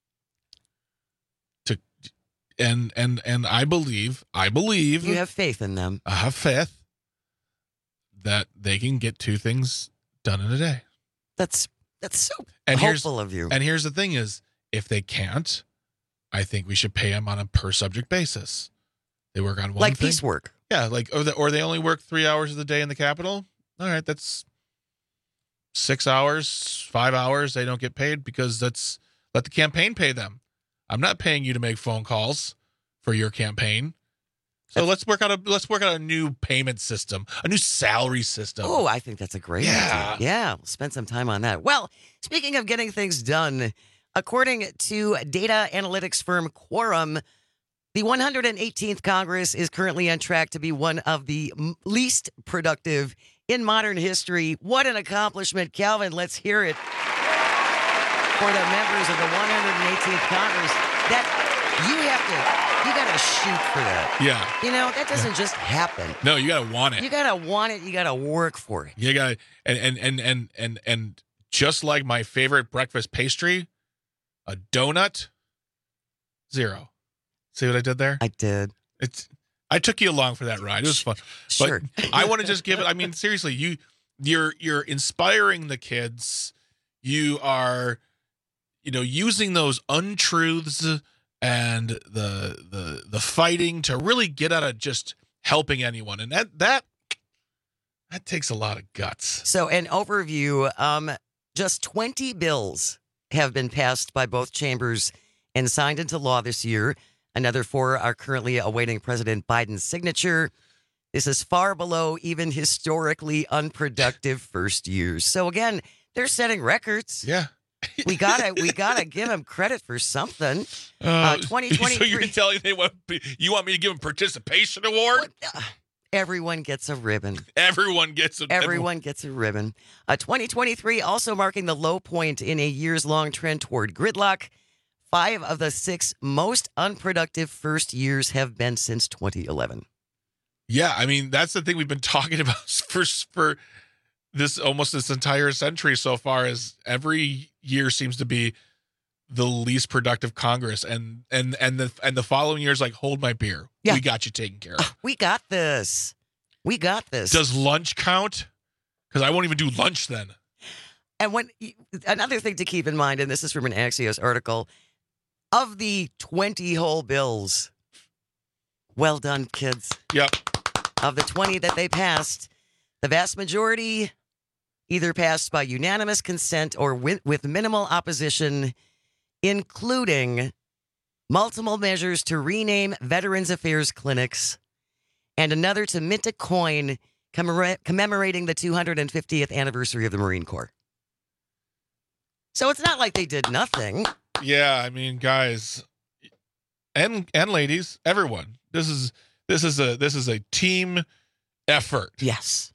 Speaker 23: And I believe
Speaker 22: you have faith in them.
Speaker 23: I have faith that they can get 2 things done in a day.
Speaker 22: That's so hopeful of you.
Speaker 23: And here's the thing is, if they can't, I think we should pay them on a per subject basis. They work on one
Speaker 22: like
Speaker 23: thing.
Speaker 22: piecework.
Speaker 23: Yeah, or they only work 3 hours of the day in the Capitol. All right, that's 6 hours, 5 hours. They don't get paid because let the campaign pay them. I'm not paying you to make phone calls for your campaign. So let's work out a new payment system, a new salary system.
Speaker 22: Oh, I think that's a great idea. Yeah, we'll spend some time on that. Well, speaking of getting things done, according to data analytics firm Quorum, the 118th Congress is currently on track to be one of the least productive in modern history. What an accomplishment. Calvin, let's hear it for the members of the 118th Congress. That you got to shoot for that.
Speaker 23: Yeah.
Speaker 22: You know, that doesn't just happen.
Speaker 23: No, you got to want it.
Speaker 22: You got to want it. You got to work for it.
Speaker 23: You got and just like my favorite breakfast pastry, a donut, 0. See what I did there?
Speaker 22: I did.
Speaker 23: I took you along for that ride. It was fun.
Speaker 22: Sure.
Speaker 23: But I want to just give it. I mean, seriously, you're inspiring the kids. You are, using those untruths and the fighting to really get out of just helping anyone, and that takes a lot of guts.
Speaker 22: So, an overview: just 20 bills have been passed by both chambers and signed into law this year. Another 4 are currently awaiting President Biden's signature. This is far below even historically unproductive first years. So again, they're setting records.
Speaker 23: Yeah.
Speaker 22: We gotta give them credit for something. 2023.
Speaker 23: So you're telling you want me to give them participation award?
Speaker 22: Everyone gets a ribbon.
Speaker 23: Everyone gets a
Speaker 22: ribbon. 2023 also marking the low point in a years-long trend toward gridlock. 5 of the 6 most unproductive first years have been since 2011.
Speaker 23: Yeah, I mean, that's the thing we've been talking about for this entire century so far, is every year seems to be the least productive Congress, and the following year is like, hold my beer. Yeah. We got you taken care of.
Speaker 22: We got this.
Speaker 23: Does lunch count? Because I won't even do lunch then.
Speaker 22: And another thing to keep in mind, and this is from an Axios article, of the 20 whole bills, well done, kids.
Speaker 23: Yep.
Speaker 22: Of the 20 that they passed, the vast majority either passed by unanimous consent or with minimal opposition, including multiple measures to rename Veterans Affairs clinics and another to mint a coin commemorating the 250th anniversary of the Marine Corps. So it's not like they did nothing.
Speaker 23: Yeah, I mean, guys and ladies, everyone. This is a team effort.
Speaker 22: Yes.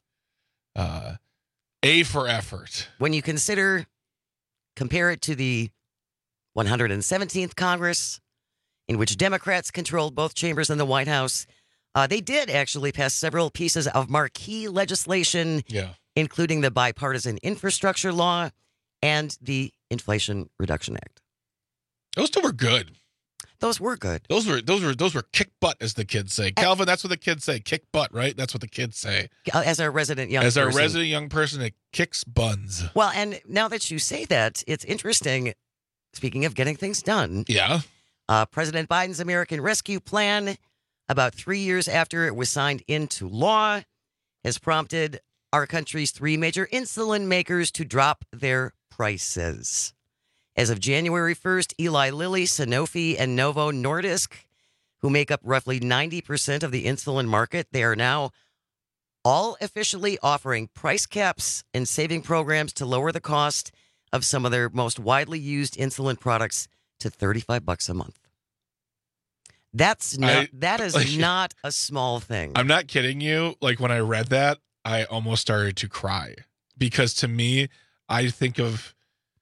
Speaker 23: A for effort.
Speaker 22: When you compare it to the 117th Congress, in which Democrats controlled both chambers in the White House, they did actually pass several pieces of marquee legislation, including the Bipartisan Infrastructure Law and the Inflation Reduction Act.
Speaker 23: Those two were good.
Speaker 22: Those were good.
Speaker 23: Those were kick butt, as the kids say. Calvin, that's what the kids say. Kick butt, right? That's what the kids say.
Speaker 22: As our resident young person,
Speaker 23: it kicks buns.
Speaker 22: Well, and now that you say that, it's interesting. Speaking of getting things done.
Speaker 23: Yeah.
Speaker 22: President Biden's American Rescue Plan, about 3 years after it was signed into law, has prompted our country's three major insulin makers to drop their prices. As of January 1st, Eli Lilly, Sanofi, and Novo Nordisk, who make up roughly 90% of the insulin market, they are now all officially offering price caps and saving programs to lower the cost of some of their most widely used insulin products to $35 a month. That is not a small thing.
Speaker 23: I'm not kidding you. Like, when I read that, I almost started to cry, because to me, I think of,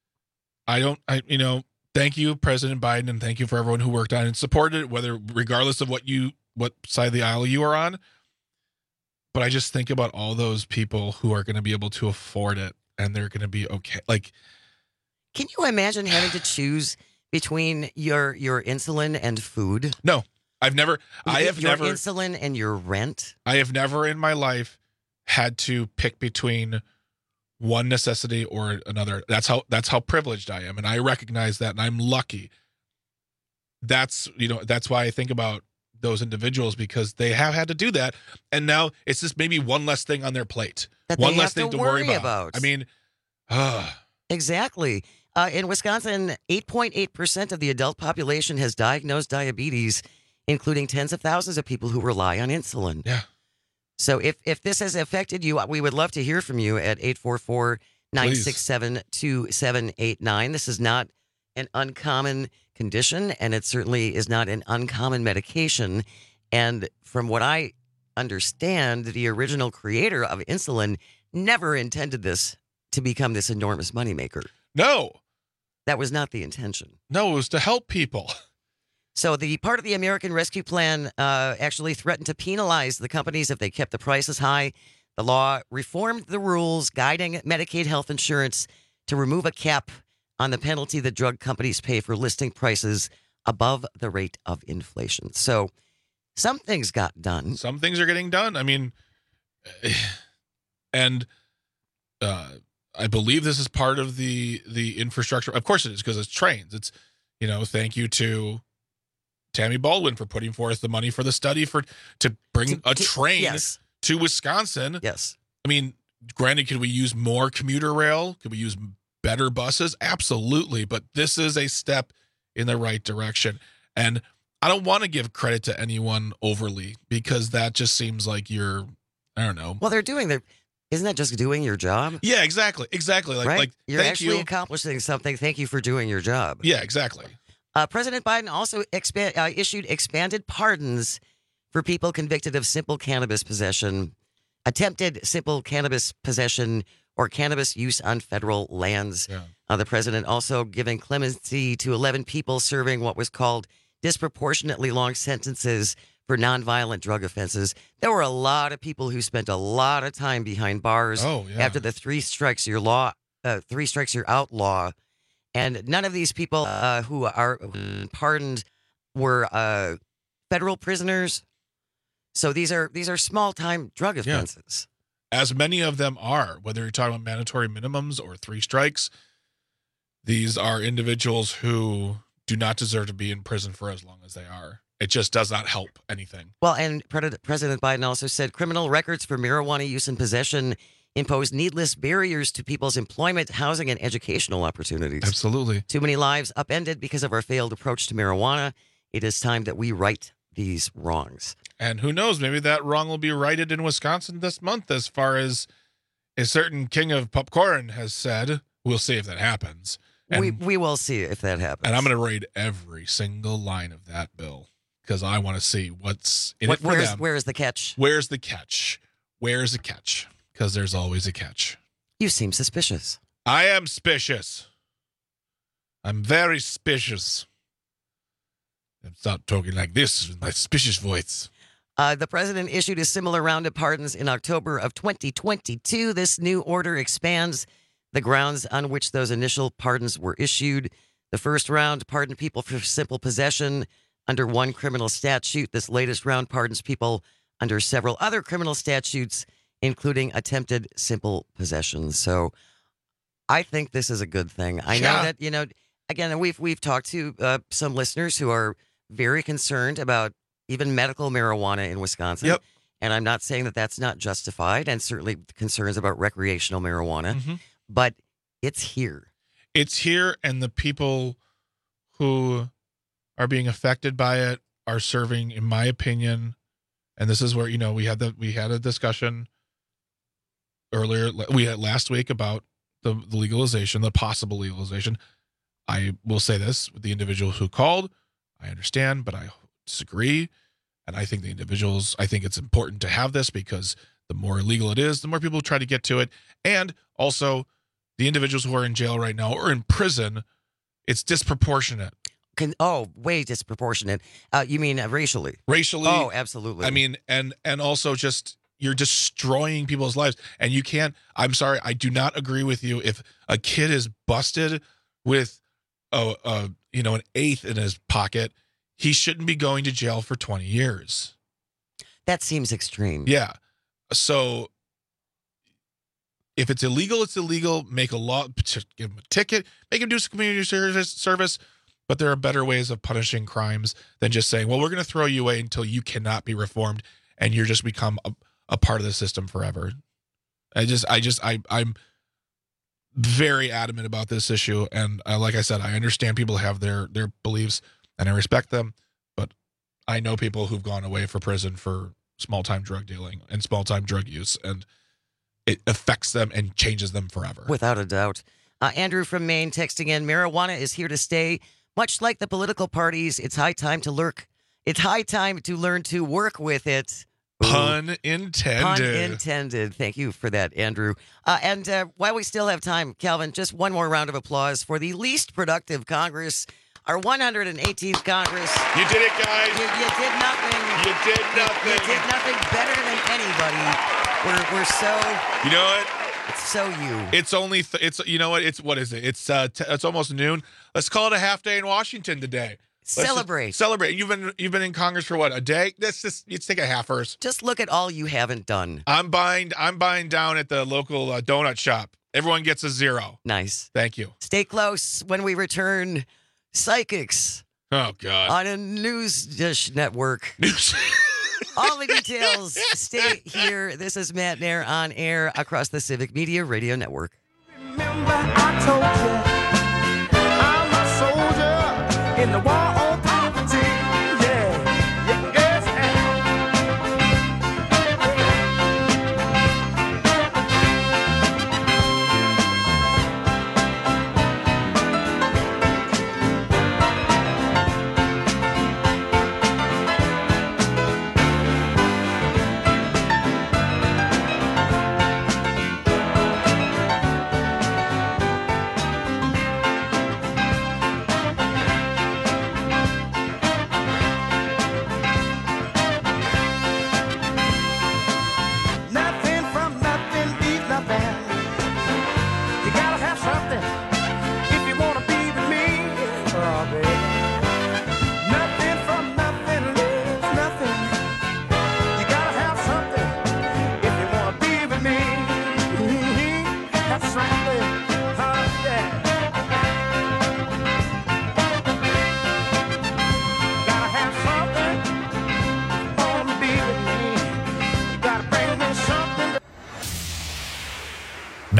Speaker 23: thank you, President Biden, and thank you for everyone who worked on it and supported it, regardless of what side of the aisle you are on. But I just think about all those people who are going to be able to afford it, and they're going to be okay. Like,
Speaker 22: can you imagine having to choose between your insulin and food?
Speaker 23: No, I have never
Speaker 22: insulin and your rent.
Speaker 23: I have never in my life had to pick between one necessity or another. That's how privileged I am, and I recognize that, and I'm lucky. That's why I think about those individuals, because they have had to do that, and now it's just maybe one less thing on their plate, one less thing to worry about. I mean,
Speaker 22: exactly. In Wisconsin, 8.8% of the adult population has diagnosed diabetes, including tens of thousands of people who rely on insulin.
Speaker 23: Yeah.
Speaker 22: So if this has affected you, we would love to hear from you at 844-967-2789. This is not an uncommon condition, and it certainly is not an uncommon medication. And from what I understand, the original creator of insulin never intended this to become this enormous moneymaker.
Speaker 23: No.
Speaker 22: That was not the intention.
Speaker 23: No, it was to help people.
Speaker 22: So the part of the American Rescue Plan actually threatened to penalize the companies if they kept the prices high. The law reformed the rules guiding Medicaid health insurance to remove a cap on the penalty that drug companies pay for listing prices above the rate of inflation. So some things got done.
Speaker 23: Some things are getting done. I mean, and I believe this is part of the infrastructure. Of course it is, because it's trains. It's, thank you to Tammy Baldwin for putting forth the money for the study to bring a train to Wisconsin.
Speaker 22: Yes.
Speaker 23: I mean, granted, could we use more commuter rail? Could we use better buses? Absolutely. But this is a step in the right direction. And I don't want to give credit to anyone overly, because that just seems like I don't know.
Speaker 22: Well, isn't that just doing your job?
Speaker 23: Yeah, exactly.
Speaker 22: Right? You're actually accomplishing something. Thank you for doing your job.
Speaker 23: Yeah, exactly.
Speaker 22: President Biden also issued expanded pardons for people convicted of simple cannabis possession, attempted simple cannabis possession, or cannabis use on federal lands.
Speaker 23: Yeah.
Speaker 22: The president also giving clemency to 11 people serving what was called disproportionately long sentences for nonviolent drug offenses. There were a lot of people who spent a lot of time behind bars after the three strikes you're out law. And none of these people who are pardoned were federal prisoners. So these are small-time drug offenses.
Speaker 23: Yeah. As many of them are, whether you're talking about mandatory minimums or three strikes, these are individuals who do not deserve to be in prison for as long as they are. It just does not help anything.
Speaker 22: Well, and President Biden also said criminal records for marijuana use and possession impose needless barriers to people's employment, housing, and educational opportunities.
Speaker 23: Absolutely.
Speaker 22: Too many lives upended because of our failed approach to marijuana. It is time that we right these wrongs.
Speaker 23: And who knows, maybe that wrong will be righted in Wisconsin this month, as far as a certain king of popcorn has said. We'll see if that happens. And,
Speaker 22: we will see if that happens.
Speaker 23: And I'm going to read every single line of that bill, because I want to see what's in it for them.
Speaker 22: Where's the catch?
Speaker 23: Where's the catch? Where's the catch? Because there's always a catch.
Speaker 22: You seem suspicious.
Speaker 23: I am suspicious. I'm very suspicious. I'm not talking like this with my suspicious voice.
Speaker 22: The president issued a similar round of pardons in October of 2022. This new order expands the grounds on which those initial pardons were issued. The first round pardoned people for simple possession under one criminal statute. This latest round pardons people under several other criminal statutes, including attempted simple possession. So I think this is a good thing. I know that, again, we've talked to some listeners who are very concerned about even medical marijuana in Wisconsin.
Speaker 23: Yep.
Speaker 22: And I'm not saying that that's not justified, and certainly concerns about recreational marijuana.
Speaker 23: Mm-hmm.
Speaker 22: But it's here.
Speaker 23: It's here, and the people who are being affected by it are serving, in my opinion, and this is where, we had a discussion earlier, we had last week about the legalization, the possible legalization. I will say this, with the individuals who called, I understand, but I disagree. And I think I think it's important to have this, because the more illegal it is, the more people try to get to it. And also, the individuals who are in jail right now or in prison, it's disproportionate.
Speaker 22: Way disproportionate. You mean racially?
Speaker 23: Racially.
Speaker 22: Oh, absolutely.
Speaker 23: I mean, and also just, you're destroying people's lives. And you can't, I'm sorry, I do not agree with you. If a kid is busted with an eighth in his pocket, he shouldn't be going to jail for 20 years.
Speaker 22: That seems extreme.
Speaker 23: Yeah. So if it's illegal, it's illegal. Make a law, give him a ticket, make him do some community service. But there are better ways of punishing crimes than just saying, well, we're going to throw you away until you cannot be reformed and you're just become a part of the system forever. I'm very adamant about this issue. And like I said, I understand people have their beliefs and I respect them, but I know people who've gone away for prison for small-time drug dealing and small-time drug use, and it affects them and changes them forever.
Speaker 22: Without a doubt. Andrew from Maine texting in, marijuana is here to stay. Much like the political parties, it's high time to learn to work with it.
Speaker 23: Pun intended.
Speaker 22: Pun intended. Thank you for that, Andrew. And while we still have time, Calvin, just one more round of applause for the least productive Congress, our 118th Congress.
Speaker 23: You did it, guys.
Speaker 22: You did nothing.
Speaker 23: You did nothing.
Speaker 22: You did nothing better than anybody. We're so...
Speaker 23: You know what?
Speaker 22: It's so you.
Speaker 23: It's only... you know what? What is it? It's almost noon. Let's call it a half day in Washington today.
Speaker 22: Celebrate.
Speaker 23: Celebrate. You've been in Congress for what, a day? Let's take a half first.
Speaker 22: Just look at all you haven't done.
Speaker 23: I'm buying down at the local donut shop. Everyone gets a 0.
Speaker 22: Nice.
Speaker 23: Thank you.
Speaker 22: Stay close. When we return, psychics.
Speaker 23: Oh God.
Speaker 22: On a news dish network. All the details. Stay here. This is Matt Nair on air across the Civic Media Radio Network.
Speaker 21: Remember I told you I'm a soldier in the war on poverty.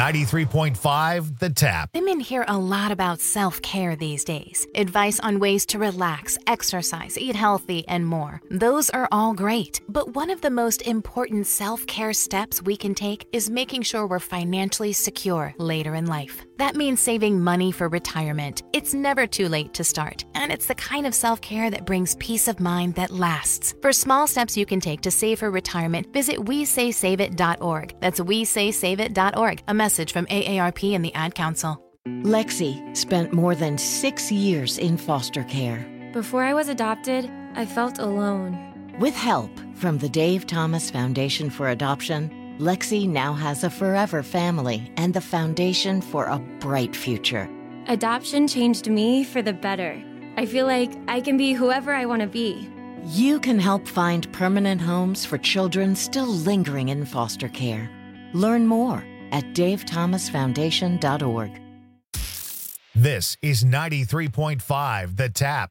Speaker 1: 93.5 The Tap.
Speaker 2: Women hear a lot about self-care these days. Advice on ways to relax, exercise, eat healthy, and more. Those are all great. But one of the most important self-care steps we can take is making sure we're financially secure later in life. That means saving money for retirement. It's never too late to start, and it's the kind of self-care that brings peace of mind that lasts. For small steps you can take to save for retirement, visit WeSaySaveIt.org. That's WeSaySaveIt.org. A message from AARP and the Ad Council.
Speaker 16: Lexi spent more than 6 years in foster care.
Speaker 17: Before I was adopted, I felt alone.
Speaker 16: With help from the Dave Thomas Foundation for Adoption, Lexi now has a forever family and the foundation for a bright future.
Speaker 17: Adoption changed me for the better. I feel like I can be whoever I want to be.
Speaker 16: You can help find permanent homes for children still lingering in foster care. Learn more at davethomasfoundation.org.
Speaker 1: This is 93.5 The Tap.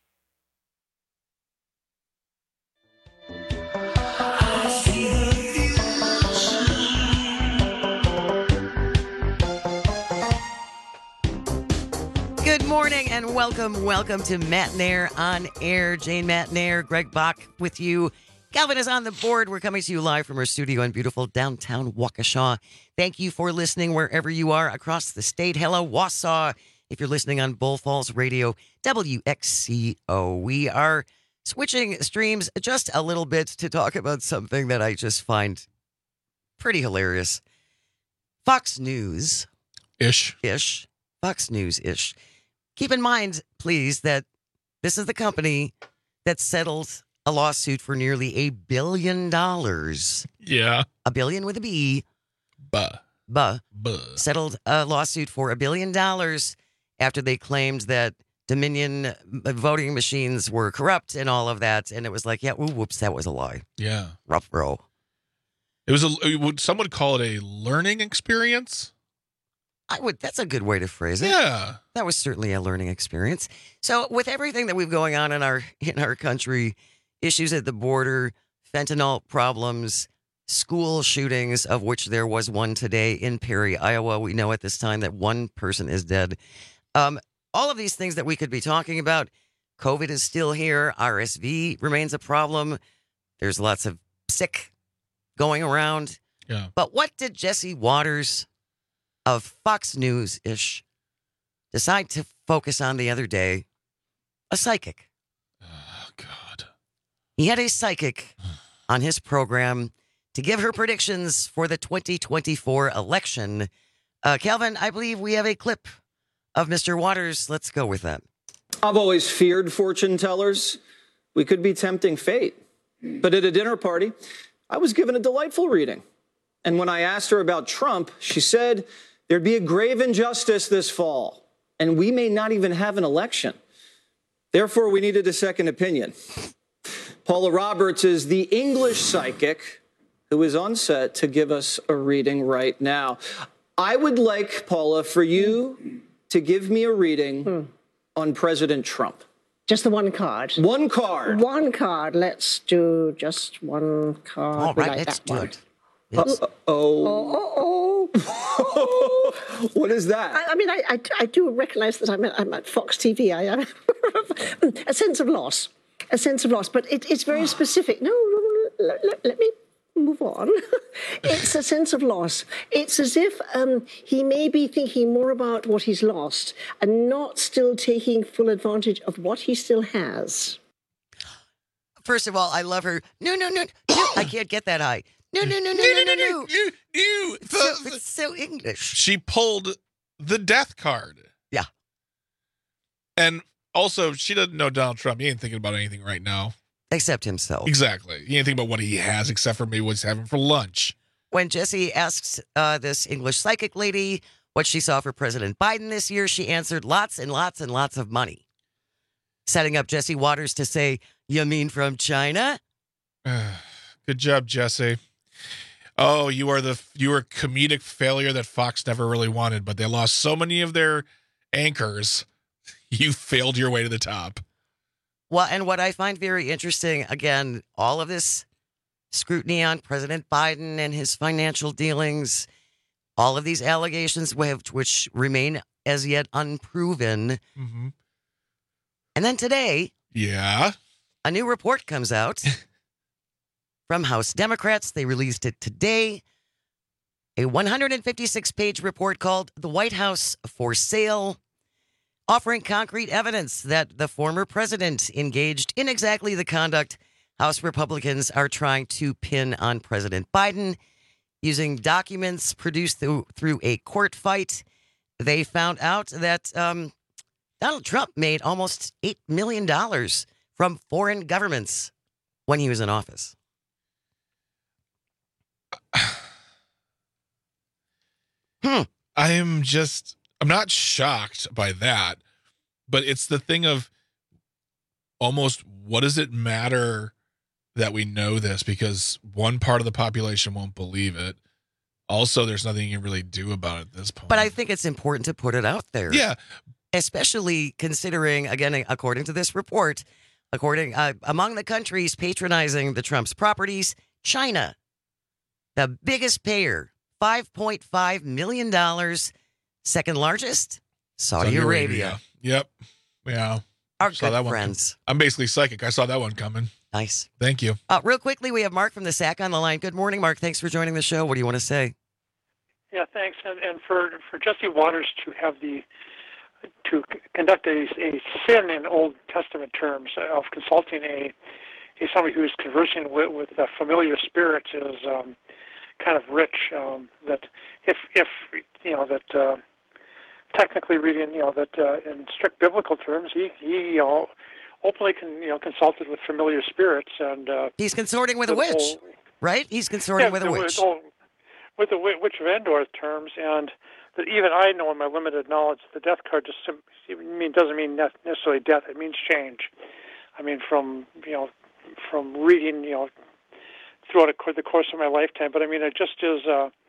Speaker 22: Good morning and welcome to Matt Nair on Air. Jane Matt Nair, Greg Bach with you. Calvin is on the board. We're coming to you live from our studio in beautiful downtown Waukesha. Thank you for listening wherever you are across the state. Hello, Wausau. If you're listening on Bull Falls Radio, WXCO. We are switching streams just a little bit to talk about something that I just find pretty hilarious. Fox News.
Speaker 23: Ish.
Speaker 22: Fox News-ish. Keep in mind, please, that this is the company that settled a lawsuit for nearly $1 billion.
Speaker 23: Yeah.
Speaker 22: $1 billion with a B. Buh. Settled a lawsuit for $1 billion after they claimed that Dominion voting machines were corrupt and all of that. And it was like, yeah, whoops, that was a lie.
Speaker 23: Yeah.
Speaker 22: Rough bro.
Speaker 23: It was would someone call it a learning experience?
Speaker 22: That's a good way to phrase it.
Speaker 23: Yeah.
Speaker 22: That was certainly a learning experience. So with everything that we've going on in our country, issues at the border, fentanyl problems, school shootings, of which there was one today in Perry, Iowa. We know at this time that one person is dead. All of these things that we could be talking about. COVID is still here. RSV remains a problem. There's lots of sick going around.
Speaker 23: Yeah.
Speaker 22: But what did Jesse Waters of Fox News-ish decide to focus on the other day? A psychic.
Speaker 23: Oh, God.
Speaker 22: He had a psychic on his program to give her predictions for the 2024 election. Calvin, I believe we have a clip of Mr. Waters. Let's go with that.
Speaker 18: I've always feared fortune tellers. We could be tempting fate. But at a dinner party, I was given a delightful reading. And when I asked her about Trump, she said there'd be a grave injustice this fall, and we may not even have an election. Therefore, we needed a second opinion. Paula Roberts is the English psychic who is on set to give us a reading right now. I would like, Paula, for you to give me a reading on President Trump.
Speaker 19: Just the one card?
Speaker 18: One card.
Speaker 19: One card. Let's do just one card.
Speaker 22: All
Speaker 19: We
Speaker 22: right,
Speaker 19: like
Speaker 22: let's
Speaker 19: that
Speaker 22: do
Speaker 19: one.
Speaker 22: it.
Speaker 18: Yes. What is that?
Speaker 19: I mean, I do recognize that I'm at Fox TV. I am a sense of loss. A sense of loss. But it's very specific. No, let me move on. It's a sense of loss. It's as if he may be thinking more about what he's lost and not still taking full advantage of what he still has.
Speaker 22: First of all, I love her. No. I can't get that high. No. It's so English.
Speaker 23: She pulled the death card.
Speaker 22: Yeah.
Speaker 23: And also, she doesn't know Donald Trump. He ain't thinking about anything right now.
Speaker 22: Except himself.
Speaker 23: Exactly. He ain't thinking about what he has, except for maybe what he's having for lunch.
Speaker 22: When Jesse asks this English psychic lady what she saw for President Biden this year, she answered lots and lots and lots of money. Setting up Jesse Waters to say, "You mean from China?"
Speaker 23: Good job, Jesse. Oh, you are a comedic failure that Fox never really wanted, but they lost so many of their anchors. You failed your way to the top.
Speaker 22: Well, and what I find very interesting, again, all of this scrutiny on President Biden and his financial dealings, All of these allegations, which remain as yet unproven.
Speaker 23: Mm-hmm.
Speaker 22: And then today,
Speaker 23: yeah,
Speaker 22: a new report comes out from House Democrats. They released it today. A 156-page report called The White House for Sale, offering concrete evidence that the former president engaged in exactly the conduct House Republicans are trying to pin on President Biden. Using documents produced through a court fight, they found out that Donald Trump made almost $8 million from foreign governments when he was in office.
Speaker 23: I'm not shocked by that, but it's the thing of almost, what does it matter that we know this? Because one part of the population won't believe it. Also, there's nothing you can really do about it at this point.
Speaker 22: But I think it's important to put it out there.
Speaker 23: Yeah.
Speaker 22: Especially considering, again, according to this report, among the countries patronizing the Trump's properties, China, the biggest payer, $5.5 million. Second largest, Saudi Arabia.
Speaker 23: Yep. Yeah.
Speaker 22: Our
Speaker 23: saw
Speaker 22: good
Speaker 23: that
Speaker 22: friends.
Speaker 23: I'm basically psychic. I saw that one coming.
Speaker 22: Nice.
Speaker 23: Thank you.
Speaker 22: Real quickly, we have Mark from the SAC on the line. Good morning, Mark. Thanks for joining the show. What do you want to say?
Speaker 3: Yeah, thanks. And for Jesse Waters to conduct a sin in Old Testament terms of consulting somebody who is conversing with familiar spirits is kind of rich. That if technically reading, that in strict biblical terms, he openly consulted with familiar spirits, and
Speaker 22: he's consorting with a witch, right? He's consorting with a witch.
Speaker 3: With the witch of Endor terms, and that even I know in my limited knowledge, the death card doesn't mean necessarily death. It means change. I mean, from reading, throughout the course of my lifetime. But I mean, it just is.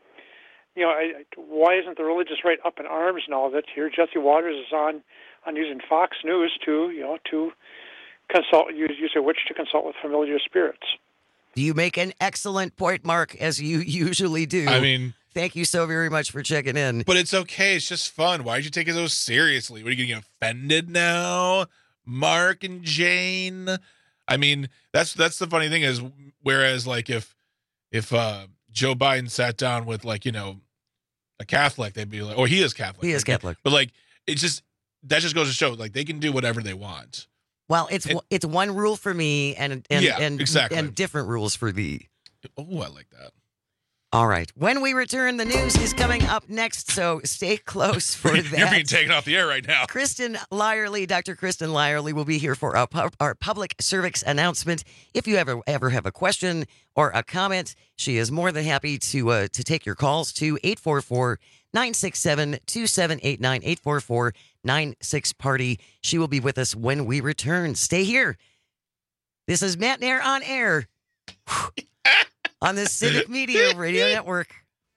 Speaker 3: Why isn't the religious right up in arms now that here Jesse Waters is on using Fox News to consult, use a witch to consult with familiar spirits?
Speaker 22: You make an excellent point, Mark, as you usually do.
Speaker 23: I mean,
Speaker 22: thank you so very much for checking in.
Speaker 23: But it's okay. It's just fun. Why'd you take it so seriously? What, are you getting offended now, Mark and Jane? I mean, that's the funny thing is, whereas like if Joe Biden sat down with a Catholic, they'd be like, oh, he is Catholic.
Speaker 22: He is Catholic.
Speaker 23: But like, that just goes to show, like, they can do whatever they want.
Speaker 22: Well, it's one rule for me and
Speaker 23: exactly.
Speaker 22: and different rules for thee.
Speaker 23: Oh, I like that.
Speaker 22: All right. When we return, the news is coming up next, so stay close for that.
Speaker 23: You're being taken off the air right now.
Speaker 22: Dr. Kristen Lyerly will be here for our public service announcement. If you ever have a question or a comment, she is more than happy to take your calls to 844-967-2789, 844-96-PARTY. She will be with us when we return. Stay here. This is Matt Nair on air. On the Civic Media Radio Network.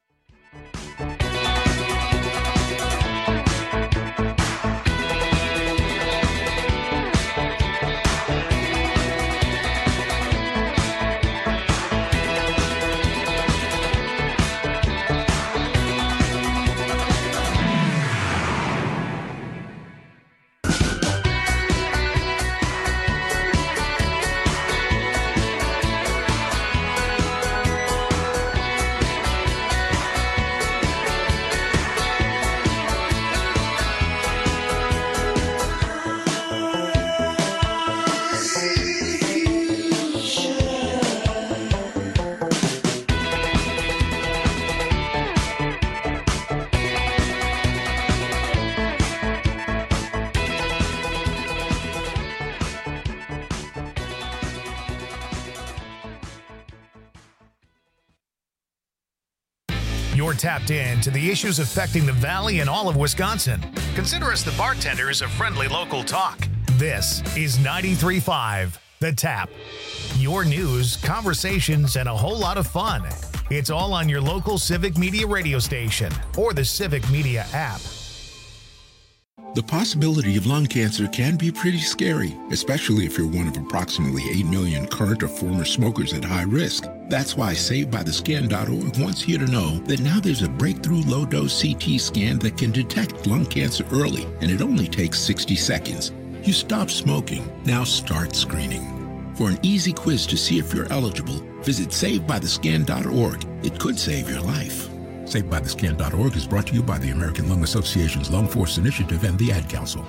Speaker 1: You're tapped in to the issues affecting the Valley and all of Wisconsin. Consider us the bartenders of friendly local talk. This is 93.5 The Tap. Your news, conversations, and a whole lot of fun. It's all on your local Civic Media radio station or the Civic Media app.
Speaker 4: The possibility of lung cancer can be pretty scary, especially if you're one of approximately 8 million current or former smokers at high risk. That's why SaveByTheScan.org wants you to know that now there's a breakthrough low-dose CT scan that can detect lung cancer early, and it only takes 60 seconds. You stop smoking, now start screening. For an easy quiz to see if you're eligible, visit SaveByTheScan.org. It could save your life. SaveByTheScan.org is brought to you by the American Lung Association's Lung Force Initiative and the Ad Council.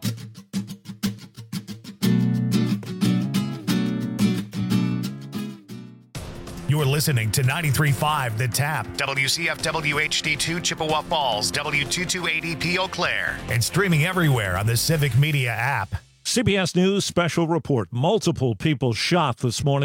Speaker 1: You're listening to 93.5 The Tap, WCFW HD2 Chippewa Falls, W228EP Eau Claire, and streaming everywhere on the Civic Media app.
Speaker 6: CBS News special report. Multiple people shot this morning